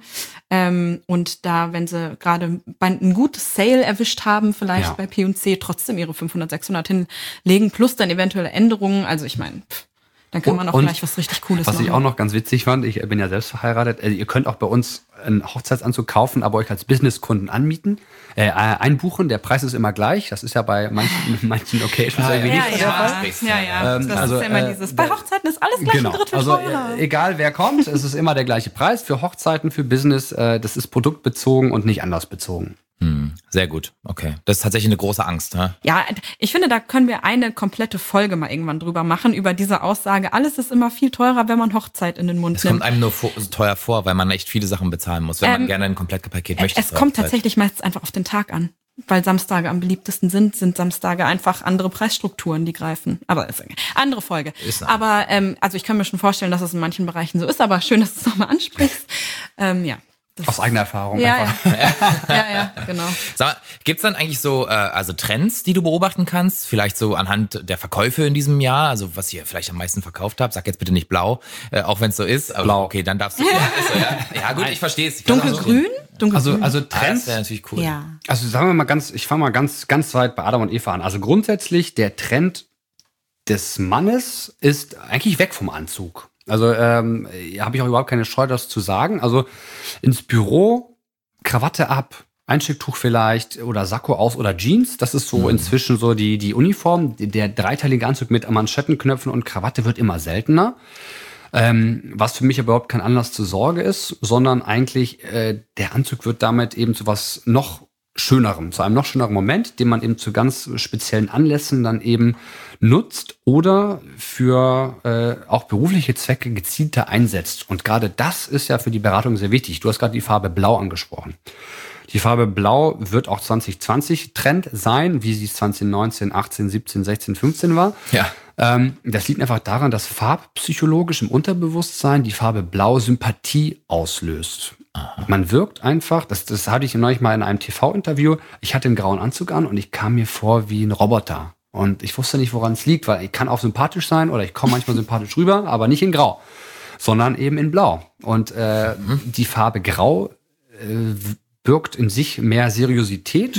Und da, wenn sie gerade ein gutes Sale erwischt haben, vielleicht bei P&C trotzdem ihre 500, 600 hinlegen, plus dann eventuelle Änderungen. Also ich meine, dann kann man auch gleich was richtig Cooles machen. Was ich auch noch ganz witzig fand, ich bin ja selbst verheiratet, ihr könnt auch bei uns einen Hochzeitsanzug kaufen, aber euch als Businesskunden einbuchen. Der Preis ist immer gleich. Das ist ja bei manchen Locations irgendwie nicht der Fall. Ja. Das ist ja immer dieses, bei Hochzeiten ist alles gleich ein Drittel teurer. Egal wer kommt, es ist immer der gleiche Preis. Für Hochzeiten, für Business, das ist produktbezogen und nicht anders bezogen. Sehr gut, okay. Das ist tatsächlich eine große Angst. Ne? Ja, ich finde, da können wir eine komplette Folge mal irgendwann drüber machen, über diese Aussage, alles ist immer viel teurer, wenn man Hochzeit in den Mund nimmt. Es kommt einem nur so teuer vor, weil man echt viele Sachen bezahlen muss, wenn man gerne ein Komplettpaket möchte. Es kommt tatsächlich meistens einfach auf den Tag an. Weil Samstage am beliebtesten sind Samstage einfach andere Preisstrukturen, die greifen. Aber ist eine andere Folge. Aber also ich kann mir schon vorstellen, dass es in manchen Bereichen so ist, aber schön, dass du es nochmal ansprichst. Ja. Aus eigener Erfahrung einfach. Ja, genau. Sag mal, gibt's dann eigentlich so also Trends, die du beobachten kannst? Vielleicht so anhand der Verkäufe in diesem Jahr, also was ihr vielleicht am meisten verkauft habt? Sag jetzt bitte nicht blau, auch wenn es so ist. Aber blau. Okay, dann darfst du. Ja gut, ich verstehe es. Dunkelgrün? Also Trends. Das wäre natürlich cool. Ja. Also sagen wir mal ich fange mal ganz weit bei Adam und Eva an. Also grundsätzlich, der Trend des Mannes ist eigentlich weg vom Anzug. Also habe ich auch überhaupt keine Scheu, das zu sagen. Also ins Büro, Krawatte ab, Einstecktuch vielleicht oder Sakko aus oder Jeans. Das ist so inzwischen so die Uniform. Der dreiteilige Anzug mit Manschettenknöpfen und Krawatte wird immer seltener. Was für mich aber überhaupt kein Anlass zur Sorge ist, sondern eigentlich der Anzug wird damit eben zu was noch Schönerem, zu einem noch schöneren Moment, den man eben zu ganz speziellen Anlässen dann eben nutzt oder für auch berufliche Zwecke gezielter einsetzt. Und gerade das ist ja für die Beratung sehr wichtig. Du hast gerade die Farbe Blau angesprochen. Die Farbe Blau wird auch 2020 Trend sein, wie sie es 2019, 18, 17, 16, 15 war. Ja. Das liegt einfach daran, dass farbpsychologisch im Unterbewusstsein die Farbe Blau Sympathie auslöst. Aha. Man wirkt einfach, das hatte ich neulich mal in einem TV-Interview, ich hatte einen grauen Anzug an und ich kam mir vor wie ein Roboter. Und ich wusste nicht, woran es liegt, weil ich kann auch sympathisch sein oder ich komme manchmal sympathisch rüber, aber nicht in Grau, sondern eben in Blau. Und die Farbe Grau birgt in sich mehr Seriosität.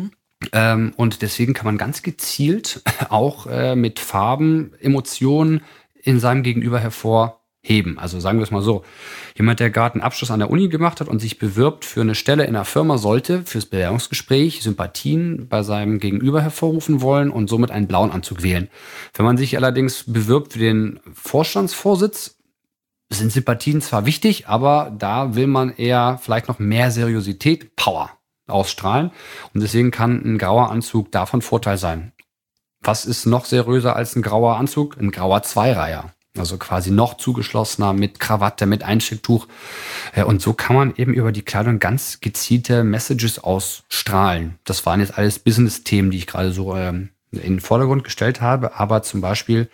Und deswegen kann man ganz gezielt auch mit Farben Emotionen in seinem Gegenüber hervorheben. Also sagen wir es mal so, jemand, der gerade einen Abschluss an der Uni gemacht hat und sich bewirbt für eine Stelle in einer Firma, sollte fürs Bewerbungsgespräch Sympathien bei seinem Gegenüber hervorrufen wollen und somit einen blauen Anzug wählen. Wenn man sich allerdings bewirbt für den Vorstandsvorsitz, sind Sympathien zwar wichtig, aber da will man eher vielleicht noch mehr Seriosität, Power ausstrahlen. Und deswegen kann ein grauer Anzug davon Vorteil sein. Was ist noch seriöser als ein grauer Anzug? Ein grauer Zweireiher. Also quasi noch zugeschlossener mit Krawatte, mit Einstecktuch. Und so kann man eben über die Kleidung ganz gezielte Messages ausstrahlen. Das waren jetzt alles Business-Themen, die ich gerade so in den Vordergrund gestellt habe. Aber zum Beispiel,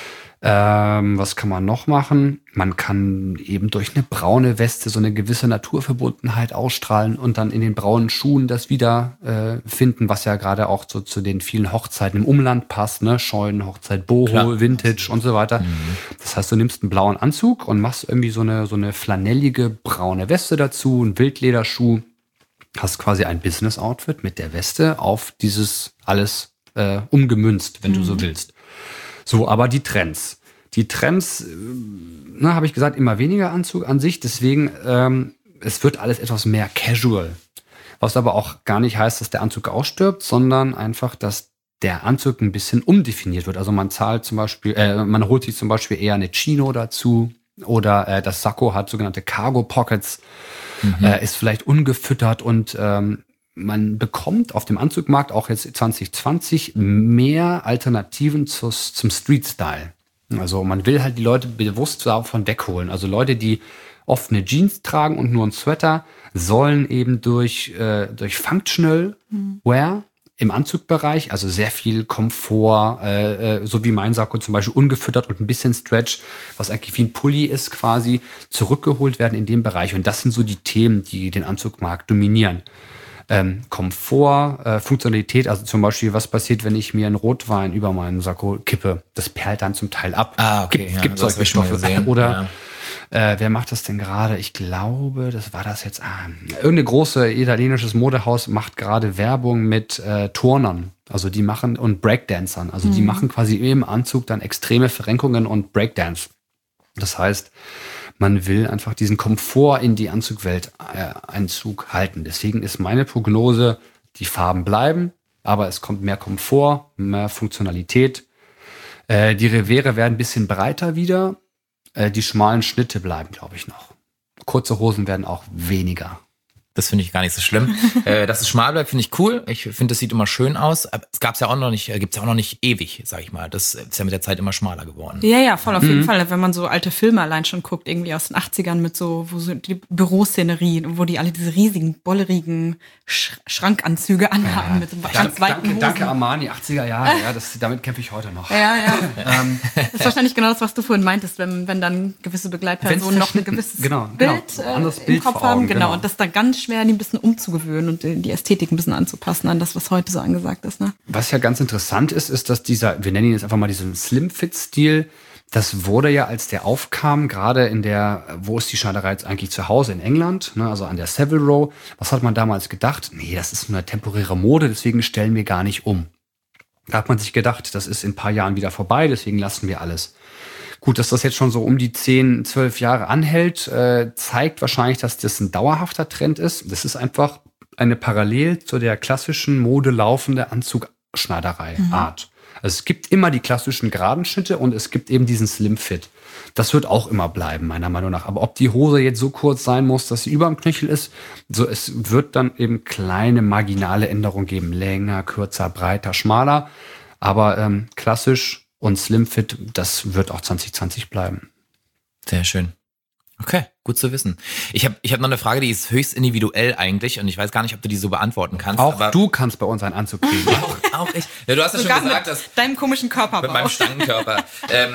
was kann man noch machen? Man kann eben durch eine braune Weste so eine gewisse Naturverbundenheit ausstrahlen und dann in den braunen Schuhen das wieder finden, was ja gerade auch so zu den vielen Hochzeiten im Umland passt, ne? Scheunen, Hochzeit, Boho, klar, Vintage und so weiter. Das heißt, du nimmst einen blauen Anzug und machst irgendwie so eine flanellige braune Weste dazu, einen Wildlederschuh, hast quasi ein Business-Outfit mit der Weste auf dieses alles umgemünzt, wenn du so willst. So, aber die Trends. Die Trends, habe ich gesagt, immer weniger Anzug an sich. Deswegen, es wird alles etwas mehr casual. Was aber auch gar nicht heißt, dass der Anzug ausstirbt, sondern einfach, dass der Anzug ein bisschen umdefiniert wird. Also man zahlt zum Beispiel, man holt sich zum Beispiel eher eine Chino dazu oder das Sakko hat sogenannte Cargo Pockets, ist vielleicht ungefüttert und man bekommt auf dem Anzugmarkt auch jetzt 2020 mehr Alternativen zum Street-Style. Also man will halt die Leute bewusst davon wegholen. Also Leute, die oft eine Jeans tragen und nur einen Sweater, sollen eben durch Functional Wear im Anzugbereich, also sehr viel Komfort, so wie mein Sakko zum Beispiel, ungefüttert und ein bisschen Stretch, was eigentlich wie ein Pulli ist quasi, zurückgeholt werden in dem Bereich. Und das sind so die Themen, die den Anzugmarkt dominieren. Komfort, Funktionalität, also zum Beispiel, was passiert, wenn ich mir einen Rotwein über meinen Sakko kippe? Das perlt dann zum Teil ab. Okay. Gibt solche Stoffe. Oder wer macht das denn gerade? Ich glaube, das war das jetzt. Irgendein großes italienisches Modehaus macht gerade Werbung mit Turnern. Also die machen, und Breakdancern. Also die machen quasi im Anzug dann extreme Verrenkungen und Breakdance. Das heißt, man will einfach diesen Komfort in die Anzugwelt Einzug halten. Deswegen ist meine Prognose, die Farben bleiben, aber es kommt mehr Komfort, mehr Funktionalität. Die Revere werden ein bisschen breiter wieder. Die schmalen Schnitte bleiben, glaube ich, noch. Kurze Hosen werden auch weniger. Das finde ich gar nicht so schlimm. Dass es schmal bleibt, finde ich cool. Ich finde, das sieht immer schön aus. Aber es gibt's ja auch noch nicht ewig, sag ich mal. Das ist ja mit der Zeit immer schmaler geworden. Ja, voll auf jeden Fall. Wenn man so alte Filme allein schon guckt, irgendwie aus den 80ern mit wo so die Büroszenerie, wo die alle diese riesigen, bollerigen Schrankanzüge anhaben mit so ganz weiten Hosen. Danke Armani, 80er Jahre. Ja, damit kämpfe ich heute noch. Ja. Das ist wahrscheinlich genau das, was du vorhin meintest, wenn dann gewisse Begleitpersonen noch ein gewisses Bild im Kopf haben. Genau, und das dann ganz schwer, die ein bisschen umzugewöhnen und die Ästhetik ein bisschen anzupassen an das, was heute so angesagt ist. Ne? Was ja ganz interessant ist, dass wir nennen ihn jetzt einfach mal diesen Slim-Fit-Stil, das wurde ja, als der aufkam, gerade wo ist die Schneiderei jetzt eigentlich zu Hause in England, ne, also an der Savile Row, was hat man damals gedacht? Nee, das ist nur eine temporäre Mode, deswegen stellen wir gar nicht um. Da hat man sich gedacht, das ist in ein paar Jahren wieder vorbei, deswegen lassen wir alles. Gut, dass das jetzt schon so um die 10, 12 Jahre anhält, zeigt wahrscheinlich, dass das ein dauerhafter Trend ist. Das ist einfach eine parallel zu der klassischen Mode laufende Anzugschneiderei-Art. Also es gibt immer die klassischen geraden Schnitte und es gibt eben diesen Slim Fit. Das wird auch immer bleiben, meiner Meinung nach. Aber ob die Hose jetzt so kurz sein muss, dass sie über dem Knöchel ist, so es wird dann eben kleine marginale Änderungen geben. Länger, kürzer, breiter, schmaler. Aber klassisch und Slim Fit, das wird auch 2020 bleiben. Sehr schön. Okay, gut zu wissen. Ich hab noch eine Frage, die ist höchst individuell eigentlich und ich weiß gar nicht, ob du die so beantworten kannst. Auch aber du kannst bei uns einen Anzug kriegen. auch ich. Ja, du hast ja schon gesagt, dass mit deinem komischen Körperbau. Mit meinem Stangenkörper.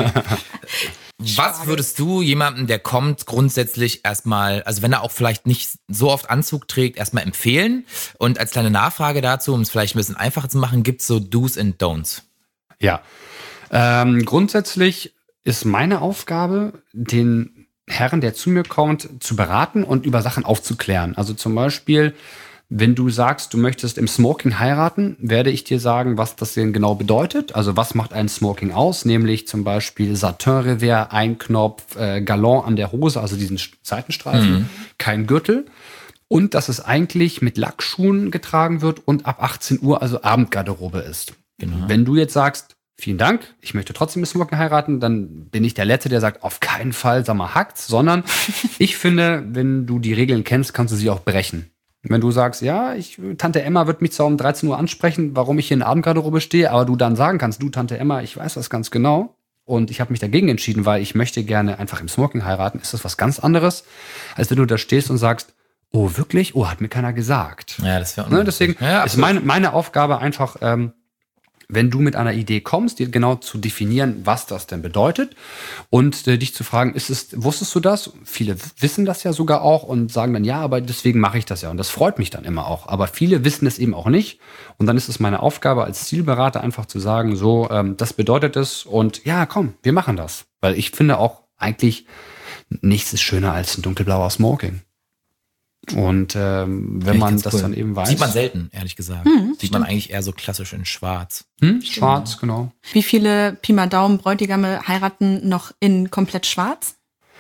Was würdest du jemandem, der kommt, grundsätzlich erstmal, also wenn er auch vielleicht nicht so oft Anzug trägt, erstmal empfehlen? Und als kleine Nachfrage dazu, um es vielleicht ein bisschen einfacher zu machen, gibt's so Do's and Don'ts? Ja. Grundsätzlich ist meine Aufgabe, den Herren, der zu mir kommt, zu beraten und über Sachen aufzuklären. Also zum Beispiel, wenn du sagst, du möchtest im Smoking heiraten, werde ich dir sagen, was das denn genau bedeutet. Also was macht ein Smoking aus? Nämlich zum Beispiel Satin-Revers, Einknopf, Galon an der Hose, also diesen Seitenstreifen, kein Gürtel. Und dass es eigentlich mit Lackschuhen getragen wird und ab 18 Uhr, also Abendgarderobe ist. Genau. Wenn du jetzt sagst, vielen Dank, ich möchte trotzdem mit Smoking heiraten, dann bin ich der Letzte, der sagt, auf keinen Fall, sag mal, hackt's, sondern ich finde, wenn du die Regeln kennst, kannst du sie auch brechen. Wenn du sagst, ja, Tante Emma wird mich zwar um 13 Uhr ansprechen, warum ich hier in Abendgarderobe stehe, aber du dann sagen kannst, du Tante Emma, ich weiß das ganz genau und ich habe mich dagegen entschieden, weil ich möchte gerne einfach im Smoking heiraten, ist das was ganz anderes, als wenn du da stehst und sagst, oh wirklich? Oh, hat mir keiner gesagt. Ja, das wäre Deswegen ist meine Aufgabe einfach, wenn du mit einer Idee kommst, dir genau zu definieren, was das denn bedeutet und dich zu fragen, wusstest du das? Viele wissen das ja sogar auch und sagen dann, ja, aber deswegen mache ich das ja und das freut mich dann immer auch. Aber viele wissen es eben auch nicht und dann ist es meine Aufgabe als Zielberater einfach zu sagen, so, das bedeutet es und ja, komm, wir machen das. Weil ich finde auch eigentlich, nichts ist schöner als ein dunkelblauer Smoking. Und wenn man das dann eben weiß. Sieht man selten, ehrlich gesagt. Sieht man eigentlich eher so klassisch in schwarz. Schwarz, genau. Wie viele Pi mal Daumen Bräutigame heiraten noch in komplett schwarz?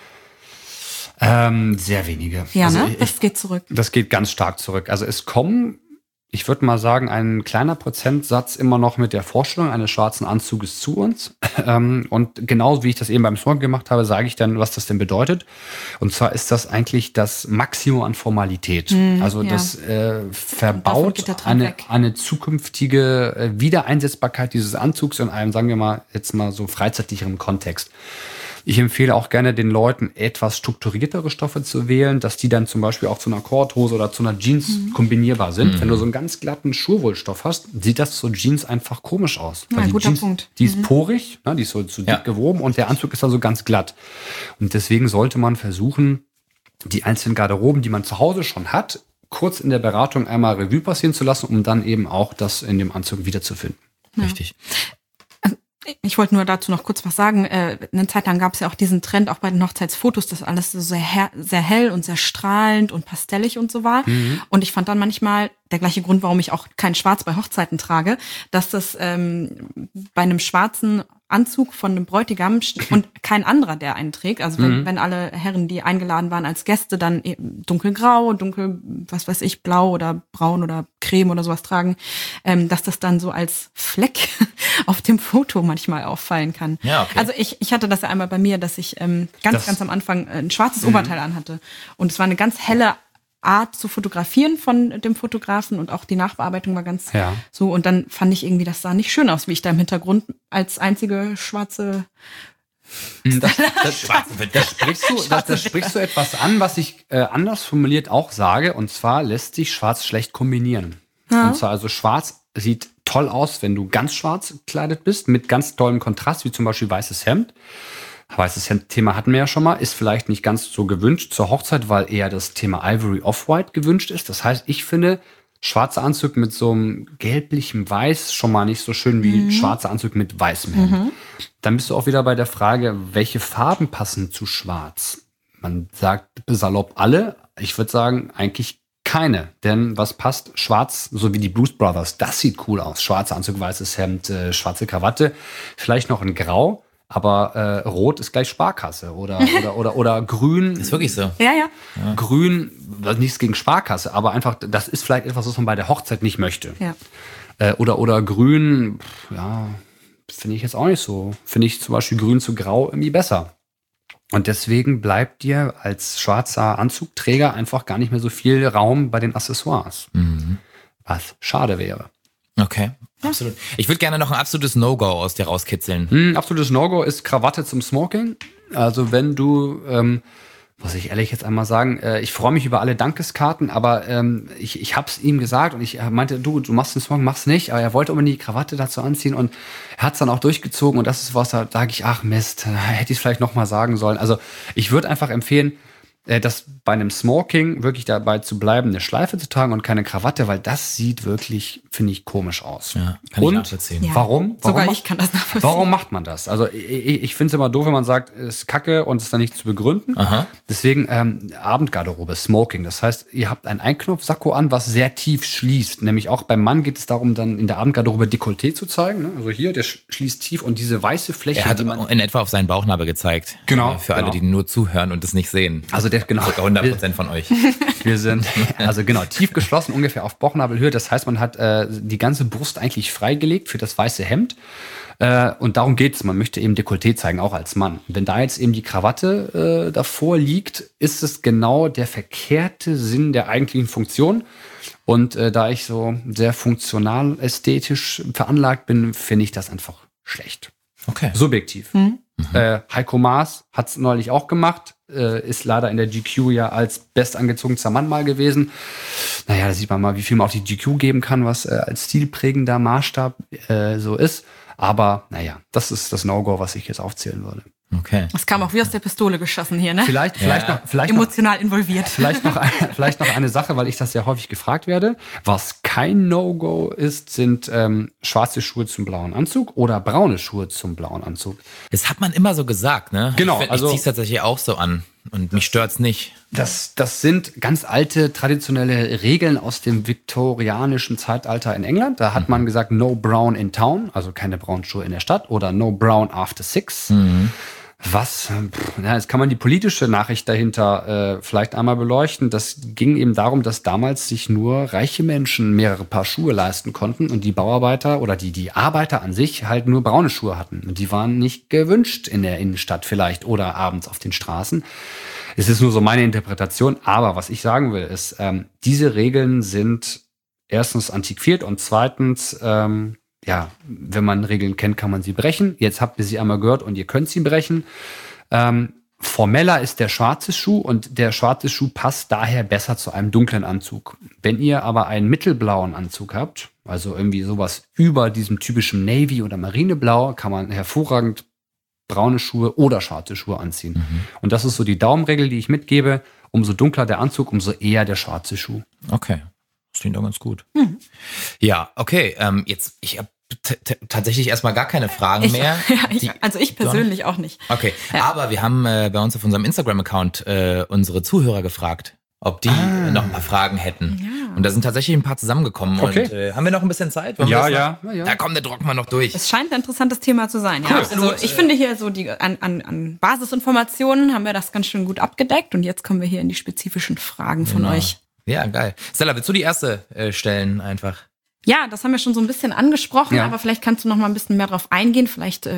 Sehr wenige. Ja, also das geht zurück. Das geht ganz stark zurück. Also es kommen, ich würde mal sagen, ein kleiner Prozentsatz immer noch mit der Vorstellung eines schwarzen Anzuges zu uns. Und genauso wie ich das eben beim Smoking gemacht habe, sage ich dann, was das denn bedeutet. Und zwar ist das eigentlich das Maximum an Formalität. Also das verbaut eine zukünftige Wiedereinsetzbarkeit dieses Anzugs in einem, sagen wir mal, jetzt mal so freizeitlicheren Kontext. Ich empfehle auch gerne den Leuten, etwas strukturiertere Stoffe zu wählen, dass die dann zum Beispiel auch zu einer Korthose oder zu einer Jeans kombinierbar sind. Wenn du so einen ganz glatten Schurwollstoff hast, sieht das zu Jeans einfach komisch aus. Ja, Weil guter Jeans, Punkt. die ist porig, ne, die ist so zu dick gewoben und der Anzug ist also ganz glatt. Und deswegen sollte man versuchen, die einzelnen Garderoben, die man zu Hause schon hat, kurz in der Beratung einmal Revue passieren zu lassen, um dann eben auch das in dem Anzug wiederzufinden. Ja. Richtig. Ich wollte nur dazu noch kurz was sagen. Eine Zeit lang gab es ja auch diesen Trend, auch bei den Hochzeitsfotos, dass alles so sehr hell und sehr strahlend und pastellig und so war. Und ich fand dann manchmal, der gleiche Grund, warum ich auch kein Schwarz bei Hochzeiten trage, dass das bei einem schwarzen Anzug von einem Bräutigam und kein anderer, der einen trägt. Also wenn alle Herren, die eingeladen waren als Gäste, dann eben dunkelgrau, dunkel, was weiß ich, blau oder braun oder creme oder sowas tragen, dass das dann so als Fleck auf dem Foto manchmal auffallen kann. Ja, okay. Also ich hatte das ja einmal bei mir, dass ich ganz am Anfang ein schwarzes Oberteil anhatte. Und es war eine ganz helle Art zu fotografieren von dem Fotografen und auch die Nachbearbeitung war ganz so. Und dann fand ich irgendwie, das sah nicht schön aus, wie ich da im Hintergrund als einzige schwarze... Da sprichst du etwas an, was ich anders formuliert auch sage. Und zwar lässt sich schwarz schlecht kombinieren. Ja. Und zwar also schwarz sieht toll aus, wenn du ganz schwarz gekleidet bist, mit ganz tollem Kontrast, wie zum Beispiel weißes Hemd. Weißes Hemd-Thema hatten wir ja schon mal, ist vielleicht nicht ganz so gewünscht zur Hochzeit, weil eher das Thema Ivory Off-White gewünscht ist. Das heißt, ich finde schwarzer Anzug mit so einem gelblichem Weiß schon mal nicht so schön wie schwarzer Anzug mit weißem Hemd. Dann bist du auch wieder bei der Frage, welche Farben passen zu schwarz? Man sagt salopp alle. Ich würde sagen, eigentlich keine. Denn was passt? Schwarz, so wie die Blues Brothers, das sieht cool aus. Schwarzer Anzug, weißes Hemd, schwarze Krawatte, vielleicht noch ein Grau. Aber Rot ist gleich Sparkasse oder Grün. Ist wirklich so. Ja. Grün, nichts gegen Sparkasse, aber einfach, das ist vielleicht etwas, was man bei der Hochzeit nicht möchte. Ja. Oder Grün, ja, finde ich jetzt auch nicht so. Finde ich zum Beispiel Grün zu Grau irgendwie besser. Und deswegen bleibt dir als schwarzer Anzugträger einfach gar nicht mehr so viel Raum bei den Accessoires. Was schade wäre. Okay, absolut. Ich würde gerne noch ein absolutes No-Go aus dir rauskitzeln. Absolutes No-Go ist Krawatte zum Smoking. Also wenn du, muss ich ehrlich jetzt einmal sagen, ich freue mich über alle Dankeskarten, aber ich habe es ihm gesagt und ich meinte, du machst den Smoking, mach's nicht. Aber er wollte unbedingt die Krawatte dazu anziehen und er hat es dann auch durchgezogen und das ist was, da sage ich, ach Mist, hätte ich es vielleicht nochmal sagen sollen. Also ich würde einfach empfehlen, dass bei einem Smoking wirklich dabei zu bleiben, eine Schleife zu tragen und keine Krawatte, weil das sieht wirklich, finde ich, komisch aus. Ja, kann ich nachvollziehen. Ja. Warum? Sogar ich kann das nachvollziehen. Warum macht man das? Also ich finde es immer doof, wenn man sagt, es ist Kacke und es ist dann nicht zu begründen. Aha. Deswegen Abendgarderobe, Smoking. Das heißt, ihr habt ein Einknopfsakko an, was sehr tief schließt. Nämlich auch beim Mann geht es darum, dann in der Abendgarderobe Dekolleté zu zeigen. Ne? Also hier, der schließt tief und diese weiße Fläche. Er hat in etwa auf seinen Bauchnabel gezeigt. Genau. Für alle, die nur zuhören und es nicht sehen. Also genau. 100% von euch. Wir sind, also genau, tief geschlossen, ungefähr auf Bauchnabelhöhe. Das heißt, man hat die ganze Brust eigentlich freigelegt für das weiße Hemd. Und darum geht's. Man möchte eben Dekolleté zeigen, auch als Mann. Wenn da jetzt eben die Krawatte davor liegt, ist es genau der verkehrte Sinn der eigentlichen Funktion. Und da ich so sehr funktional ästhetisch veranlagt bin, finde ich das einfach schlecht. Okay. Subjektiv. Heiko Maas hat es neulich auch gemacht, ist leider in der GQ ja als bestangezogenster Mann mal gewesen. naja, da sieht man mal, wie viel man auf die GQ geben kann, was als stilprägender Maßstab so ist. Aber naja, das ist das No-Go, was ich jetzt aufzählen würde. Okay. Das kam auch wie aus der Pistole geschossen hier, ne? Vielleicht Emotional involviert. Vielleicht noch eine Sache, weil ich das sehr häufig gefragt werde. Was kein No-Go ist, sind schwarze Schuhe zum blauen Anzug oder braune Schuhe zum blauen Anzug. Das hat man immer so gesagt, ne? Genau, Ich ziehe es tatsächlich auch so an und mich stört's nicht. Das sind ganz alte, traditionelle Regeln aus dem viktorianischen Zeitalter in England. Da hat man gesagt, no brown in town, also keine braunen Schuhe in der Stadt, oder no brown after 6. Jetzt kann man die politische Nachricht dahinter vielleicht einmal beleuchten. Das ging eben darum, dass damals sich nur reiche Menschen mehrere Paar Schuhe leisten konnten und die Bauarbeiter oder die Arbeiter an sich halt nur braune Schuhe hatten. Und die waren nicht gewünscht in der Innenstadt vielleicht oder abends auf den Straßen. Es ist nur so meine Interpretation, aber was ich sagen will, ist, diese Regeln sind erstens antiquiert und zweitens, wenn man Regeln kennt, kann man sie brechen. Jetzt habt ihr sie einmal gehört und ihr könnt sie brechen. Formeller ist der schwarze Schuh und der schwarze Schuh passt daher besser zu einem dunklen Anzug. Wenn ihr aber einen mittelblauen Anzug habt, also irgendwie sowas über diesem typischen Navy- oder Marineblau, kann man hervorragend braune Schuhe oder schwarze Schuhe anziehen. Und das ist so die Daumenregel, die ich mitgebe. Umso dunkler der Anzug, umso eher der schwarze Schuh. Okay, das klingt doch ganz gut. Ja, okay, ich habe tatsächlich erstmal gar keine Fragen mehr. Ich persönlich auch nicht. Okay, aber wir haben bei uns auf unserem Instagram-Account unsere Zuhörer gefragt, ob die noch ein paar Fragen hätten. Ja. Und da sind tatsächlich ein paar zusammengekommen. Okay. Und haben wir noch ein bisschen Zeit? Ja. Da kommt der Druck mal noch durch. Es scheint ein interessantes Thema zu sein. Ja. Also ich finde hier so an Basisinformationen haben wir das ganz schön gut abgedeckt. Und jetzt kommen wir hier in die spezifischen Fragen von euch. Ja, geil. Stella, willst du die erste stellen einfach? Ja, das haben wir schon so ein bisschen angesprochen, aber vielleicht kannst du noch mal ein bisschen mehr drauf eingehen. Vielleicht,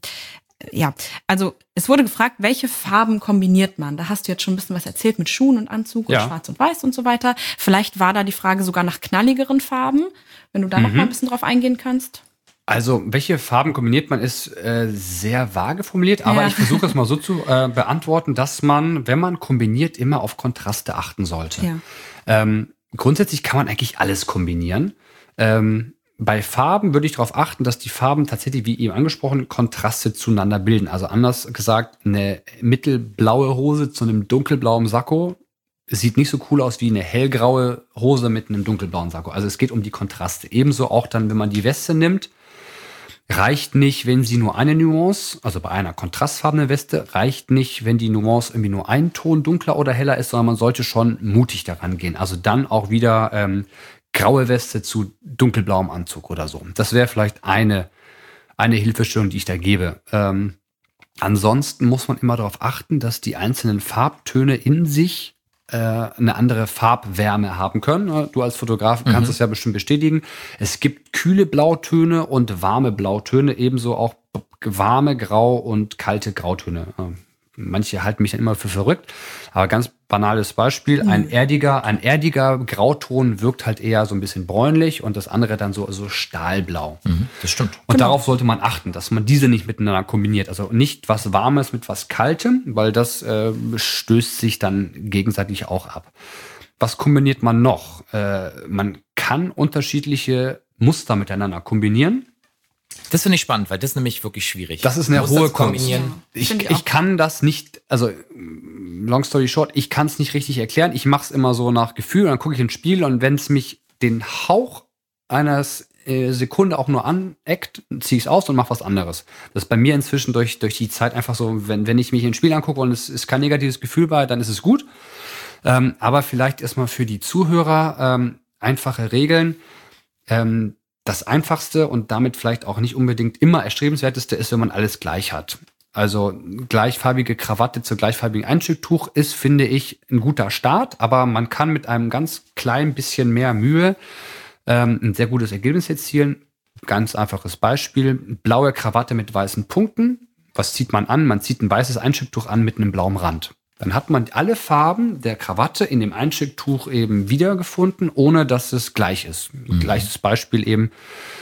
also es wurde gefragt, welche Farben kombiniert man? Da hast du jetzt schon ein bisschen was erzählt mit Schuhen und Anzug und Schwarz und Weiß und so weiter. Vielleicht war da die Frage sogar nach knalligeren Farben, wenn du da noch mal ein bisschen drauf eingehen kannst. Also, welche Farben kombiniert man, ist sehr vage formuliert, aber ich versuche es mal so zu beantworten, dass man, wenn man kombiniert, immer auf Kontraste achten sollte. Ja. Grundsätzlich kann man eigentlich alles kombinieren. Bei Farben würde ich darauf achten, dass die Farben tatsächlich, wie eben angesprochen, Kontraste zueinander bilden. Also anders gesagt, eine mittelblaue Hose zu einem dunkelblauen Sakko sieht nicht so cool aus wie eine hellgraue Hose mit einem dunkelblauen Sakko. Also es geht um die Kontraste. Ebenso auch dann, wenn man die Weste nimmt, reicht nicht, wenn sie nur eine Nuance, also bei einer kontrastfarbenen Weste, reicht nicht, wenn die Nuance irgendwie nur ein Ton dunkler oder heller ist, sondern man sollte schon mutig daran gehen. Also dann auch wieder graue Weste zu dunkelblauem Anzug oder so. Das wäre vielleicht eine Hilfestellung, die ich da gebe. Ansonsten muss man immer darauf achten, dass die einzelnen Farbtöne in sich eine andere Farbwärme haben können. Du als Fotograf kannst es ja bestimmt bestätigen. Es gibt kühle Blautöne und warme Blautöne, ebenso auch warme Grau- und kalte Grautöne. Manche halten mich dann immer für verrückt, aber ganz banales Beispiel, ein erdiger Grauton wirkt halt eher so ein bisschen bräunlich und das andere dann so stahlblau. Das stimmt. Und darauf sollte man achten, dass man diese nicht miteinander kombiniert. Also nicht was Warmes mit was Kaltem, weil das stößt sich dann gegenseitig auch ab. Was kombiniert man noch? Man kann unterschiedliche Muster miteinander kombinieren. Das finde ich spannend, weil das ist nämlich wirklich schwierig. Das ist eine hohe Kunst. Ich kann das nicht, also long story short, ich kann es nicht richtig erklären. Ich mache es immer so nach Gefühl und dann gucke ich ins Spiel und wenn es mich den Hauch einer Sekunde auch nur aneckt, ziehe ich es aus und mache was anderes. Das ist bei mir inzwischen durch die Zeit einfach so, wenn ich mich ins Spiel angucke und es ist kein negatives Gefühl bei, dann ist es gut. Aber vielleicht erstmal für die Zuhörer einfache Regeln. Das Einfachste und damit vielleicht auch nicht unbedingt immer erstrebenswerteste ist, wenn man alles gleich hat. Also gleichfarbige Krawatte zu gleichfarbigen Einstücktuch ist, finde ich, ein guter Start, aber man kann mit einem ganz klein bisschen mehr Mühe ein sehr gutes Ergebnis erzielen. Ganz einfaches Beispiel, blaue Krawatte mit weißen Punkten. Was zieht man an? Man zieht ein weißes Einstücktuch an mit einem blauen Rand. Dann hat man alle Farben der Krawatte in dem Einstücktuch eben wiedergefunden, ohne dass es gleich ist. Gleiches Beispiel eben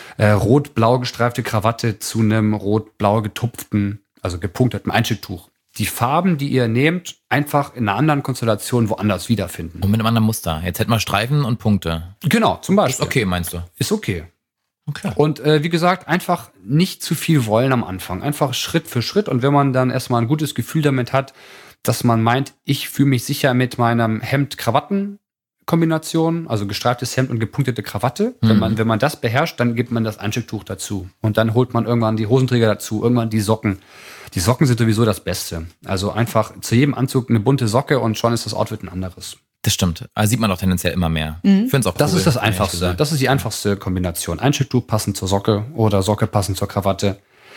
rot-blau gestreifte Krawatte zu einem rot-blau getupften, also gepunkteten Einstücktuch. die Farben, die ihr nehmt, einfach in einer anderen Konstellation woanders wiederfinden. Und mit einem anderen Muster. Jetzt hätten wir Streifen und Punkte. Genau, zum Beispiel. Ist okay, meinst du? Ist okay. Okay. Und wie gesagt, einfach nicht zu viel wollen am Anfang. Einfach Schritt für Schritt. Und wenn man dann erstmal ein gutes Gefühl damit hat, dass man meint, ich fühle mich sicher mit meinem Hemd-Krawatten-Kombination, also gestreiftes Hemd und gepunktete Krawatte. Wenn man das beherrscht, dann gibt man das Einstecktuch dazu. Und dann holt man irgendwann die Hosenträger dazu, irgendwann die Socken. Die Socken sind sowieso das Beste. Also einfach zu jedem Anzug eine bunte Socke und schon ist das Outfit ein anderes. Das stimmt. Also sieht man doch tendenziell immer mehr. Ich finde es auch cool. Das ist das Einfachste. Das ist die einfachste Kombination. Einstecktuch passend zur Socke oder Socke passend zur Krawatte.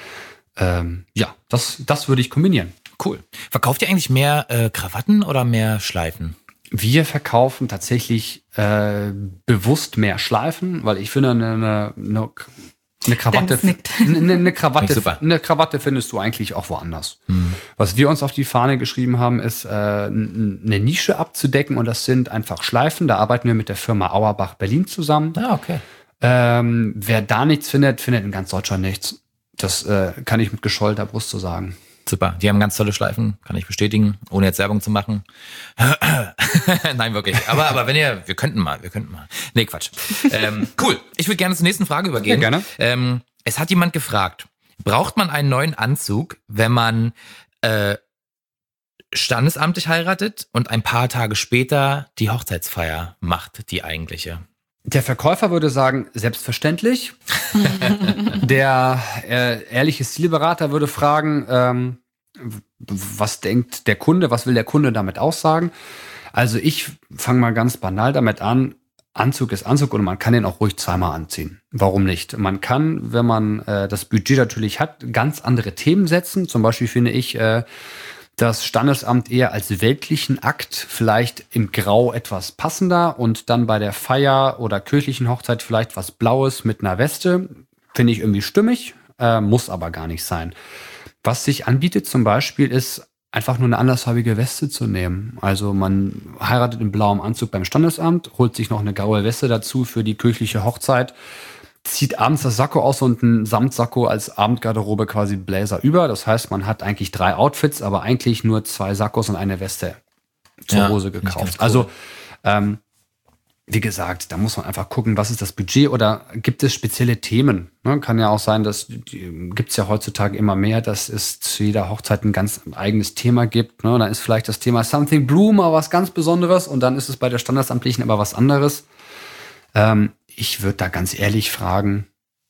Ja, das würde ich kombinieren. Cool. Verkauft ihr eigentlich mehr Krawatten oder mehr Schleifen? Wir verkaufen tatsächlich bewusst mehr Schleifen, weil ich finde, eine Krawatte, eine Krawatte findest du eigentlich auch woanders. Was wir uns auf die Fahne geschrieben haben, ist eine Nische abzudecken und das sind einfach Schleifen. Da arbeiten wir mit der Firma Auerbach Berlin zusammen. Ah, okay. Wer da nichts findet, findet in ganz Deutschland nichts. Das kann ich mit geschäulter Brust so sagen. Super, die haben ganz tolle Schleifen, kann ich bestätigen, ohne jetzt Werbung zu machen. Nein, wirklich. Aber wenn wir könnten mal. Nee, Quatsch. Cool. Ich würde gerne zur nächsten Frage übergehen. Ja, gerne. Es hat jemand gefragt, braucht man einen neuen Anzug, wenn man standesamtlich heiratet und ein paar Tage später die Hochzeitsfeier macht, die eigentliche? Der Verkäufer würde sagen, selbstverständlich. Der ehrliche Stilberater würde fragen, was denkt der Kunde, was will der Kunde damit aussagen? Also ich fange mal ganz banal damit an, Anzug ist Anzug und man kann den auch ruhig zweimal anziehen. Warum nicht? Man kann, wenn man das Budget natürlich hat, ganz andere Themen setzen. Zum Beispiel finde ich das Standesamt eher als weltlichen Akt, vielleicht im Grau etwas passender und dann bei der Feier oder kirchlichen Hochzeit vielleicht was Blaues mit einer Weste. Finde ich irgendwie stimmig, muss aber gar nicht sein. Was sich anbietet zum Beispiel ist, einfach nur eine andersfarbige Weste zu nehmen. Also man heiratet in blauem Anzug beim Standesamt, holt sich noch eine graue Weste dazu für die kirchliche Hochzeit, zieht abends das Sakko aus und ein Samtsakko als Abendgarderobe quasi Blazer über. Das heißt, man hat eigentlich 3 Outfits, aber eigentlich nur 2 Sakkos und eine Weste zur Hose gekauft. Cool. Also, wie gesagt, da muss man einfach gucken, was ist das Budget oder gibt es spezielle Themen? Ne? Kann ja auch sein, gibt es ja heutzutage immer mehr, dass es zu jeder Hochzeit ein ganz eigenes Thema gibt. Ne? Dann ist vielleicht das Thema Something Blue mal was ganz Besonderes und dann ist es bei der standesamtlichen aber was anderes. Ich würde da ganz ehrlich fragen,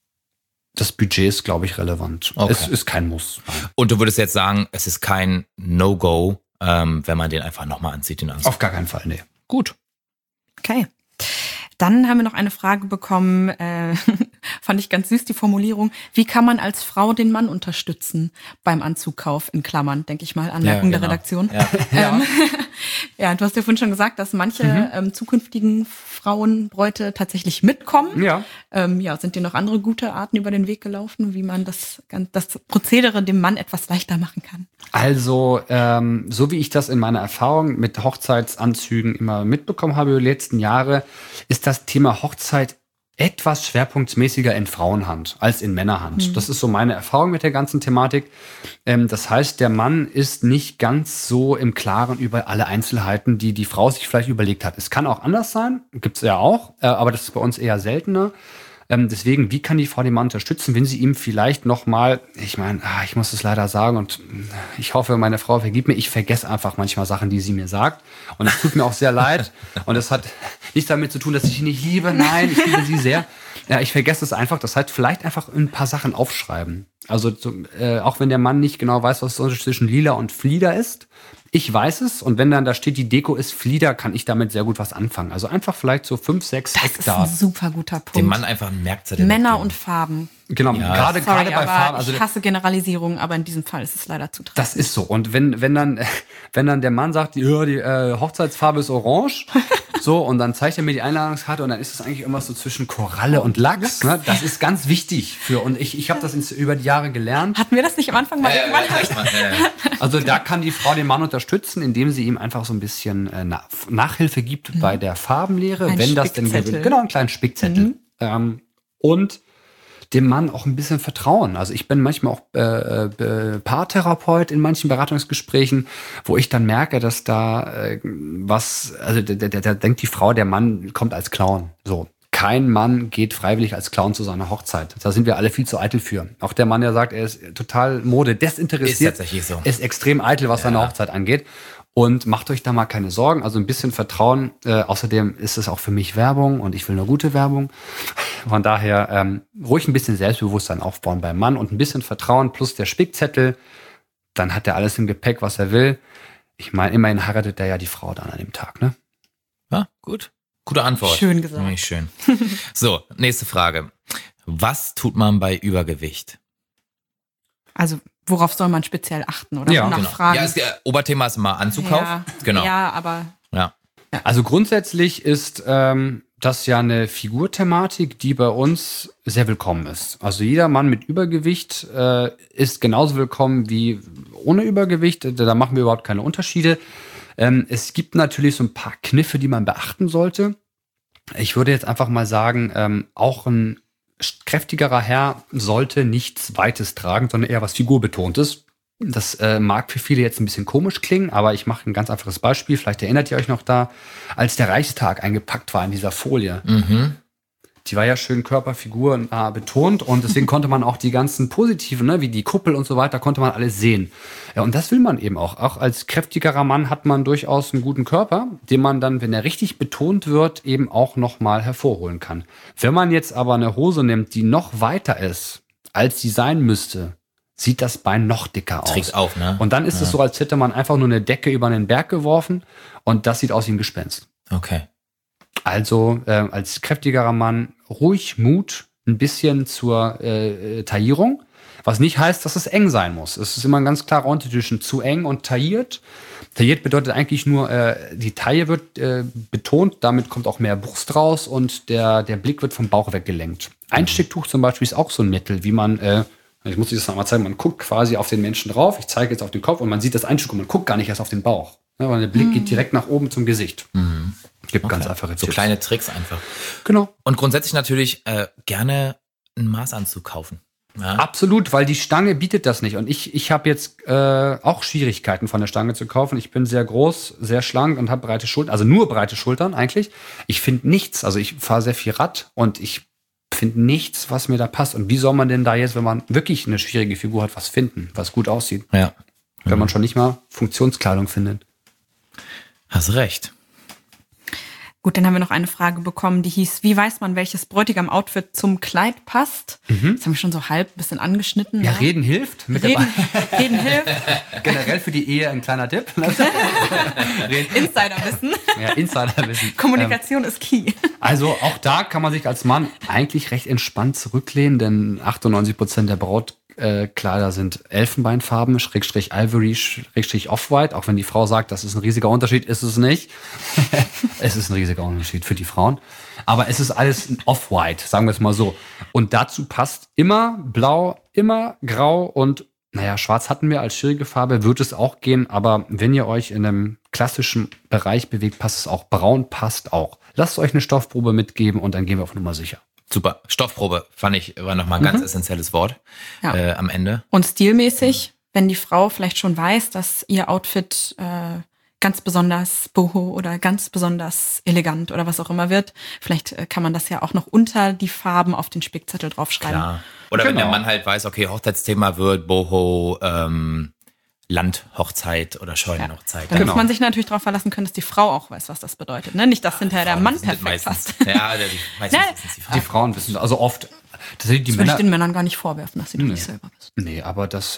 das Budget ist, glaube ich, relevant. Okay. Es ist kein Muss. Und du würdest jetzt sagen, es ist kein No-Go, wenn man den einfach nochmal anzieht, den Anzug? Auf gar keinen Fall, nee. Gut. Okay. Dann haben wir noch eine Frage bekommen, fand ich ganz süß, die Formulierung. Wie kann man als Frau den Mann unterstützen beim Anzugkauf, in Klammern, denke ich mal, Anmerkung der Redaktion. Ja. Ja, du hast ja vorhin schon gesagt, dass manche zukünftigen Frauenbräute tatsächlich mitkommen. Ja. Sind dir noch andere gute Arten über den Weg gelaufen, wie man das Prozedere dem Mann etwas leichter machen kann? Also, so wie ich das in meiner Erfahrung mit Hochzeitsanzügen immer mitbekommen habe über die letzten Jahre, ist das Thema Hochzeit etwas schwerpunktmäßiger in Frauenhand als in Männerhand. Das ist so meine Erfahrung mit der ganzen Thematik. Das heißt, der Mann ist nicht ganz so im Klaren über alle Einzelheiten, die die Frau sich vielleicht überlegt hat. Es kann auch anders sein, gibt's ja auch, aber das ist bei uns eher seltener. Deswegen, wie kann die Frau den Mann unterstützen, wenn sie ihm vielleicht nochmal, ich meine, ich muss es leider sagen und ich hoffe, meine Frau vergibt mir, ich vergesse einfach manchmal Sachen, die sie mir sagt und es tut mir auch sehr leid und es hat nichts damit zu tun, dass ich sie nicht liebe, nein, ich liebe sie sehr. Ja, ich vergesse es einfach, das heißt, vielleicht einfach ein paar Sachen aufschreiben. Also auch wenn der Mann nicht genau weiß, was der Unterschied zwischen Lila und Flieder ist, ich weiß es und wenn dann da steht, die Deko ist Flieder, kann ich damit sehr gut was anfangen. Also einfach vielleicht so 5, 6 Eckdaten. Das ist ein super guter Punkt. Dem Mann einfach einen Merkzettel. Männer und Farben. Genau, ja. gerade bei Farben. Also ich hasse Generalisierungen, aber in diesem Fall ist es leider zu tragisch. Das ist so. Und wenn dann der Mann sagt, die Hochzeitsfarbe ist orange, so, und dann zeigt er mir die Einladungskarte und dann ist es eigentlich irgendwas so zwischen Koralle und Lachs. Ne? Das ist ganz wichtig und ich habe das über die Jahre gelernt. Hatten wir das nicht am Anfang mal irgendwann? Also da kann die Frau den Mann unterstützen, indem sie ihm einfach so ein bisschen Nachhilfe gibt bei der Farbenlehre, wenn das denn gewinnt. Genau, einen kleinen Spickzettel. Und dem Mann auch ein bisschen vertrauen. Also ich bin manchmal auch Paartherapeut in manchen Beratungsgesprächen, wo ich dann merke, dass da also da denkt die Frau, der Mann kommt als Clown. So. Kein Mann geht freiwillig als Clown zu seiner Hochzeit. Da sind wir alle viel zu eitel für. Auch der Mann, der sagt, er ist total desinteressiert, ist tatsächlich so. Ist extrem eitel, was seine Hochzeit angeht. Und macht euch da mal keine Sorgen. Also ein bisschen Vertrauen. Außerdem ist es auch für mich Werbung und ich will nur gute Werbung. Von daher ruhig ein bisschen Selbstbewusstsein aufbauen beim Mann und ein bisschen Vertrauen plus der Spickzettel. Dann hat er alles im Gepäck, was er will. Ich meine, immerhin heiratet er ja die Frau dann an dem Tag, ne? Ja, gut. Gute Antwort. Schön gesagt. Nicht schön. So, nächste Frage. Was tut man bei Übergewicht? Also, worauf soll man speziell achten oder Ja, nachfragen? Ja, Oberthema ist immer Anzukauf. Ja, Genau. Ja, aber Ja. Also grundsätzlich ist das ja eine Figurthematik, die bei uns sehr willkommen ist. Also jeder Mann mit Übergewicht ist genauso willkommen wie ohne Übergewicht. Da machen wir überhaupt keine Unterschiede. Es gibt natürlich so ein paar Kniffe, die man beachten sollte. Ich würde jetzt einfach mal sagen, auch ein kräftigerer Herr sollte nichts Weites tragen, sondern eher was Figurbetontes. Das mag für viele jetzt ein bisschen komisch klingen, aber ich mache ein ganz einfaches Beispiel. Vielleicht erinnert ihr euch noch da, als der Reichstag eingepackt war in dieser Folie. Mhm. Die war ja schön Körperfigur betont und deswegen konnte man auch die ganzen positiven, ne, wie die Kuppel und so weiter, konnte man alles sehen. Ja, und das will man eben auch. Auch als kräftigerer Mann hat man durchaus einen guten Körper, den man dann, wenn er richtig betont wird, eben auch nochmal hervorholen kann. Wenn man jetzt aber eine Hose nimmt, die noch weiter ist, als sie sein müsste, sieht das Bein noch dicker aus. Trägt auf, ne? Und dann ist es so, als hätte man einfach nur eine Decke über einen Berg geworfen und das sieht aus wie ein Gespenst. Okay. Also als kräftigerer Mann ruhig Mut, ein bisschen zur Taillierung, was nicht heißt, dass es eng sein muss. Es ist immer ein ganz klarer Unterschied zwischen zu eng und tailliert. Tailliert bedeutet eigentlich nur, die Taille wird betont, damit kommt auch mehr Brust raus und der Blick wird vom Bauch weggelenkt. Einstecktuch zum Beispiel ist auch so ein Mittel, wie man, ich muss das mal zeigen, man guckt quasi auf den Menschen drauf, ich zeige jetzt auf den Kopf und man sieht das Einstück und man guckt gar nicht erst auf den Bauch. Ja, weil der Blick geht direkt nach oben zum Gesicht. Gibt ganz einfache So Tipps. kleine Tricks einfach. Genau. Und grundsätzlich natürlich gerne einen Maßanzug kaufen. Ja? Absolut, weil die Stange bietet das nicht. Und ich habe jetzt auch Schwierigkeiten von der Stange zu kaufen. Ich bin sehr groß, sehr schlank und habe breite Schultern, also nur breite Schultern eigentlich. Ich finde nichts, also ich fahre sehr viel Rad und ich finde nichts, was mir da passt. Und wie soll man denn da jetzt, wenn man wirklich eine schwierige Figur hat, was finden, was gut aussieht? Ja. Wenn man schon nicht mal Funktionskleidung findet. Hast recht. Gut, dann haben wir noch eine Frage bekommen, die hieß, wie weiß man, welches Bräutigam-Outfit zum Kleid passt? Das haben wir schon so halb ein bisschen angeschnitten. Ja, reden hilft. Reden hilft. Generell für die Ehe ein kleiner Tipp. Insiderwissen. Ja, Insiderwissen. Kommunikation ist key. Also auch da kann man sich als Mann eigentlich recht entspannt zurücklehnen, denn 98% der Brautkleider sind Elfenbeinfarben, Schrägstrich Ivory, Schrägstrich Off-White. Auch wenn die Frau sagt, das ist ein riesiger Unterschied, ist es nicht. Es ist ein riesiger Unterschied für die Frauen. Aber es ist alles ein Off-White, sagen wir es mal so. Und dazu passt immer Blau, immer Grau und naja, Schwarz hatten wir als schwierige Farbe, wird es auch gehen. Aber wenn ihr euch in einem klassischen Bereich bewegt, passt es auch. Braun passt auch. Lasst euch eine Stoffprobe mitgeben und dann gehen wir auf Nummer sicher. Super. Stoffprobe, fand ich, war nochmal ein ganz essentielles Wort am Ende. Und stilmäßig, wenn die Frau vielleicht schon weiß, dass ihr Outfit ganz besonders boho oder ganz besonders elegant oder was auch immer wird, vielleicht kann man das ja auch noch unter die Farben auf den Spickzettel draufschreiben. Klar. Oder wenn der Mann halt weiß, okay, Hochzeitsthema wird Boho, Landhochzeit oder Scheunenhochzeit. Dann muss man sich natürlich darauf verlassen können, dass die Frau auch weiß, was das bedeutet. Ne? Nicht, dass hinterher der Mann perfekt passt. Ja, meistens ist Die Frauen wissen, also oft. Das will ich den Männern gar nicht vorwerfen, dass sie das nicht selber wissen. Nee, aber das,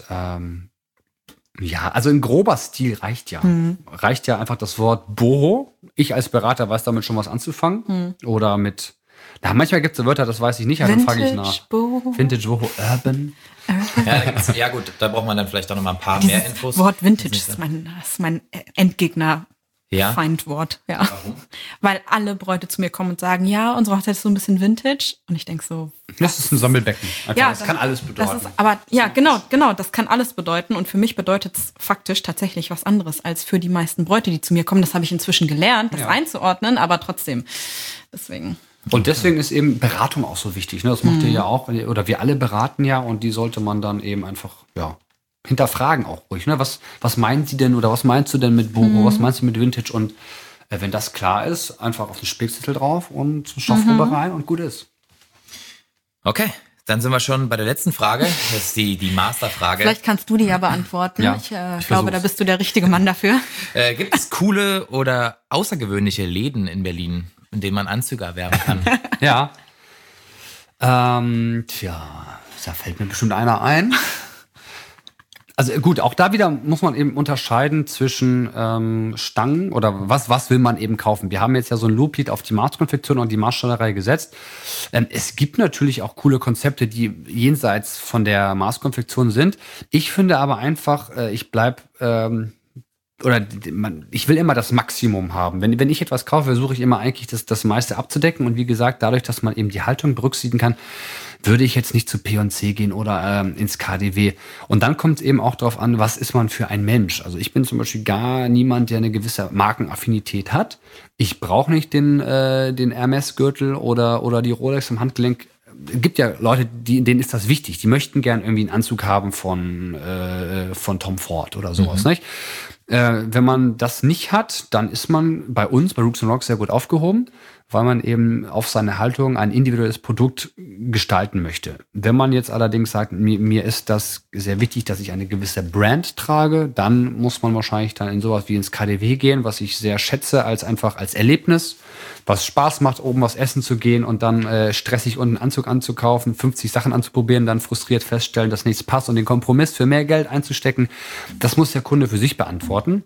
ja, also ein grober Stil reicht ja. Reicht ja einfach das Wort Boho. Ich als Berater weiß damit schon was anzufangen. Oder mit, na, manchmal gibt es Wörter, das weiß ich nicht, dann frage ich nach. Boho. Vintage, Boho, Urban. Ja gut, da braucht man dann vielleicht auch noch mal ein paar mehr Infos. Das Wort Vintage ist mein Endgegner. Ja? Feindwort, ja. Warum? Weil alle Bräute zu mir kommen und sagen, ja, unsere Hochzeit ist so ein bisschen Vintage. Und ich denke so, Das ist ein Sammelbecken. Einfach, ja, das kann alles bedeuten. Genau, das kann alles bedeuten. Und für mich bedeutet es faktisch tatsächlich was anderes als für die meisten Bräute, die zu mir kommen. Das habe ich inzwischen gelernt, das einzuordnen, aber trotzdem. Deswegen. Und deswegen ist eben Beratung auch so wichtig. Ne? Das macht ihr ja auch, oder wir alle beraten ja und die sollte man dann eben einfach, hinterfragen auch ruhig. Ne? Was meinen Sie denn oder was meinst du denn mit Boho, was meinst du mit Vintage? Und wenn das klar ist, einfach auf den Spickzettel drauf und Stoffprobe rein und gut ist. Okay, dann sind wir schon bei der letzten Frage. Das ist die Masterfrage. Vielleicht kannst du die ja beantworten. Ja, ich glaube, da bist du der richtige Mann dafür. Gibt es coole oder außergewöhnliche Läden in Berlin, in denen man Anzüge erwerben kann? Ja. Da fällt mir bestimmt einer ein. Also gut, auch da wieder muss man eben unterscheiden zwischen Stangen oder was will man eben kaufen. Wir haben jetzt ja so ein Loblied auf die Maßkonfektion und die Maßschneiderei gesetzt. Es gibt natürlich auch coole Konzepte, die jenseits von der Maßkonfektion sind. Ich finde aber einfach, ich will immer das Maximum haben. Wenn ich etwas kaufe, versuche ich immer eigentlich das meiste abzudecken. Und wie gesagt, dadurch, dass man eben die Haltung berücksichtigen kann, würde ich jetzt nicht zu P&C gehen oder ins KaDeWe. Und dann kommt es eben auch darauf an, was ist man für ein Mensch. Also ich bin zum Beispiel gar niemand, der eine gewisse Markenaffinität hat. Ich brauche nicht den Hermes-Gürtel oder die Rolex am Handgelenk. Es gibt ja Leute, denen ist das wichtig. Die möchten gern irgendwie einen Anzug haben von Tom Ford oder sowas, nicht? Wenn man das nicht hat, dann ist man bei uns, bei Rooks & Rocks, sehr gut aufgehoben, weil man eben auf seine Haltung ein individuelles Produkt gestalten möchte. Wenn man jetzt allerdings sagt, mir ist das sehr wichtig, dass ich eine gewisse Brand trage, dann muss man wahrscheinlich dann in sowas wie ins KaDeWe gehen, was ich sehr schätze, als Erlebnis, was Spaß macht, oben was essen zu gehen und dann stressig unten einen Anzug anzukaufen, 50 Sachen anzuprobieren, dann frustriert feststellen, dass nichts passt und den Kompromiss für mehr Geld einzustecken. Das muss der Kunde für sich beantworten.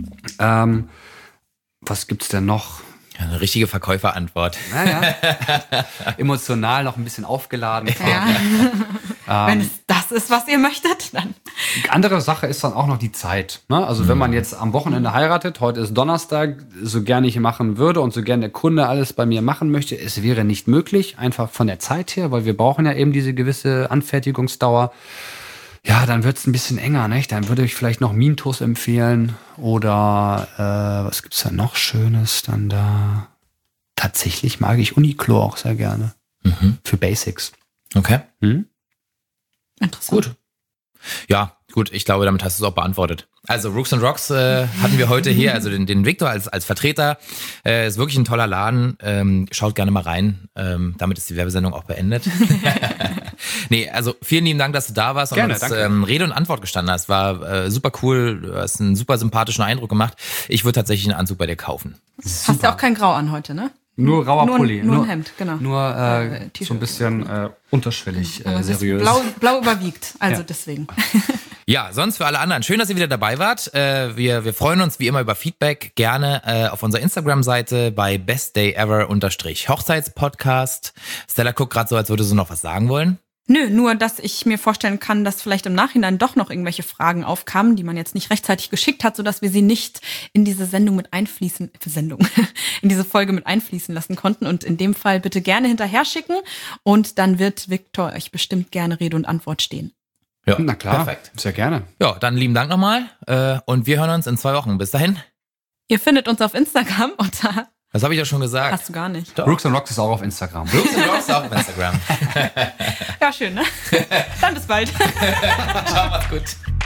Was gibt's denn noch? Ja, eine richtige Verkäuferantwort. Naja. Emotional noch ein bisschen aufgeladen. Ja. Wenn es das ist, was ihr möchtet, dann. Andere Sache ist dann auch noch die Zeit. Ne? Also wenn man jetzt am Wochenende heiratet, heute ist Donnerstag, so gerne ich machen würde und so gerne der Kunde alles bei mir machen möchte, es wäre nicht möglich, einfach von der Zeit her, weil wir brauchen ja eben diese gewisse Anfertigungsdauer. Ja, dann wird's ein bisschen enger, nicht? Dann würde ich vielleicht noch Mintos empfehlen oder was gibt's da noch Schönes dann da? Tatsächlich mag ich Uniqlo auch sehr gerne. Für Basics. Okay. Interessant. Gut. Ja, gut, ich glaube, damit hast du es auch beantwortet. Also Rooks & Rocks hatten wir heute hier, also den Victor als Vertreter. Ist wirklich ein toller Laden. Schaut gerne mal rein. Damit ist die Werbesendung auch beendet. Nee, also vielen lieben Dank, dass du da warst und Gerne, uns Rede und Antwort gestanden hast. War super cool. Du hast einen super sympathischen Eindruck gemacht. Ich würde tatsächlich einen Anzug bei dir kaufen. Hast ja auch kein Grau an heute, ne? Nur rauer Pulli. Nur ein Hemd, genau. Nur so ein bisschen unterschwellig seriös. Blau überwiegt, also deswegen. Ja, sonst für alle anderen. Schön, dass ihr wieder dabei wart. Wir freuen uns wie immer über Feedback. Gerne auf unserer Instagram-Seite bei bestdayever_Hochzeitspodcast. Stella guckt gerade so, als würde sie noch was sagen wollen. Nö, nur, dass ich mir vorstellen kann, dass vielleicht im Nachhinein doch noch irgendwelche Fragen aufkamen, die man jetzt nicht rechtzeitig geschickt hat, sodass wir sie nicht in diese in diese Folge mit einfließen lassen konnten. Und in dem Fall bitte gerne hinterher schicken und dann wird Victor euch bestimmt gerne Rede und Antwort stehen. Ja, na klar. Perfekt. Sehr gerne. Ja, dann lieben Dank nochmal und wir hören uns in 2 Wochen. Bis dahin. Ihr findet uns auf Instagram unter... Das habe ich ja schon gesagt. Hast du gar nicht. Rooks & Rocks ist auch auf Instagram. Rooks & Rocks ist auch auf Instagram. Ja, schön, ne? Dann bis bald. Ciao, macht's gut.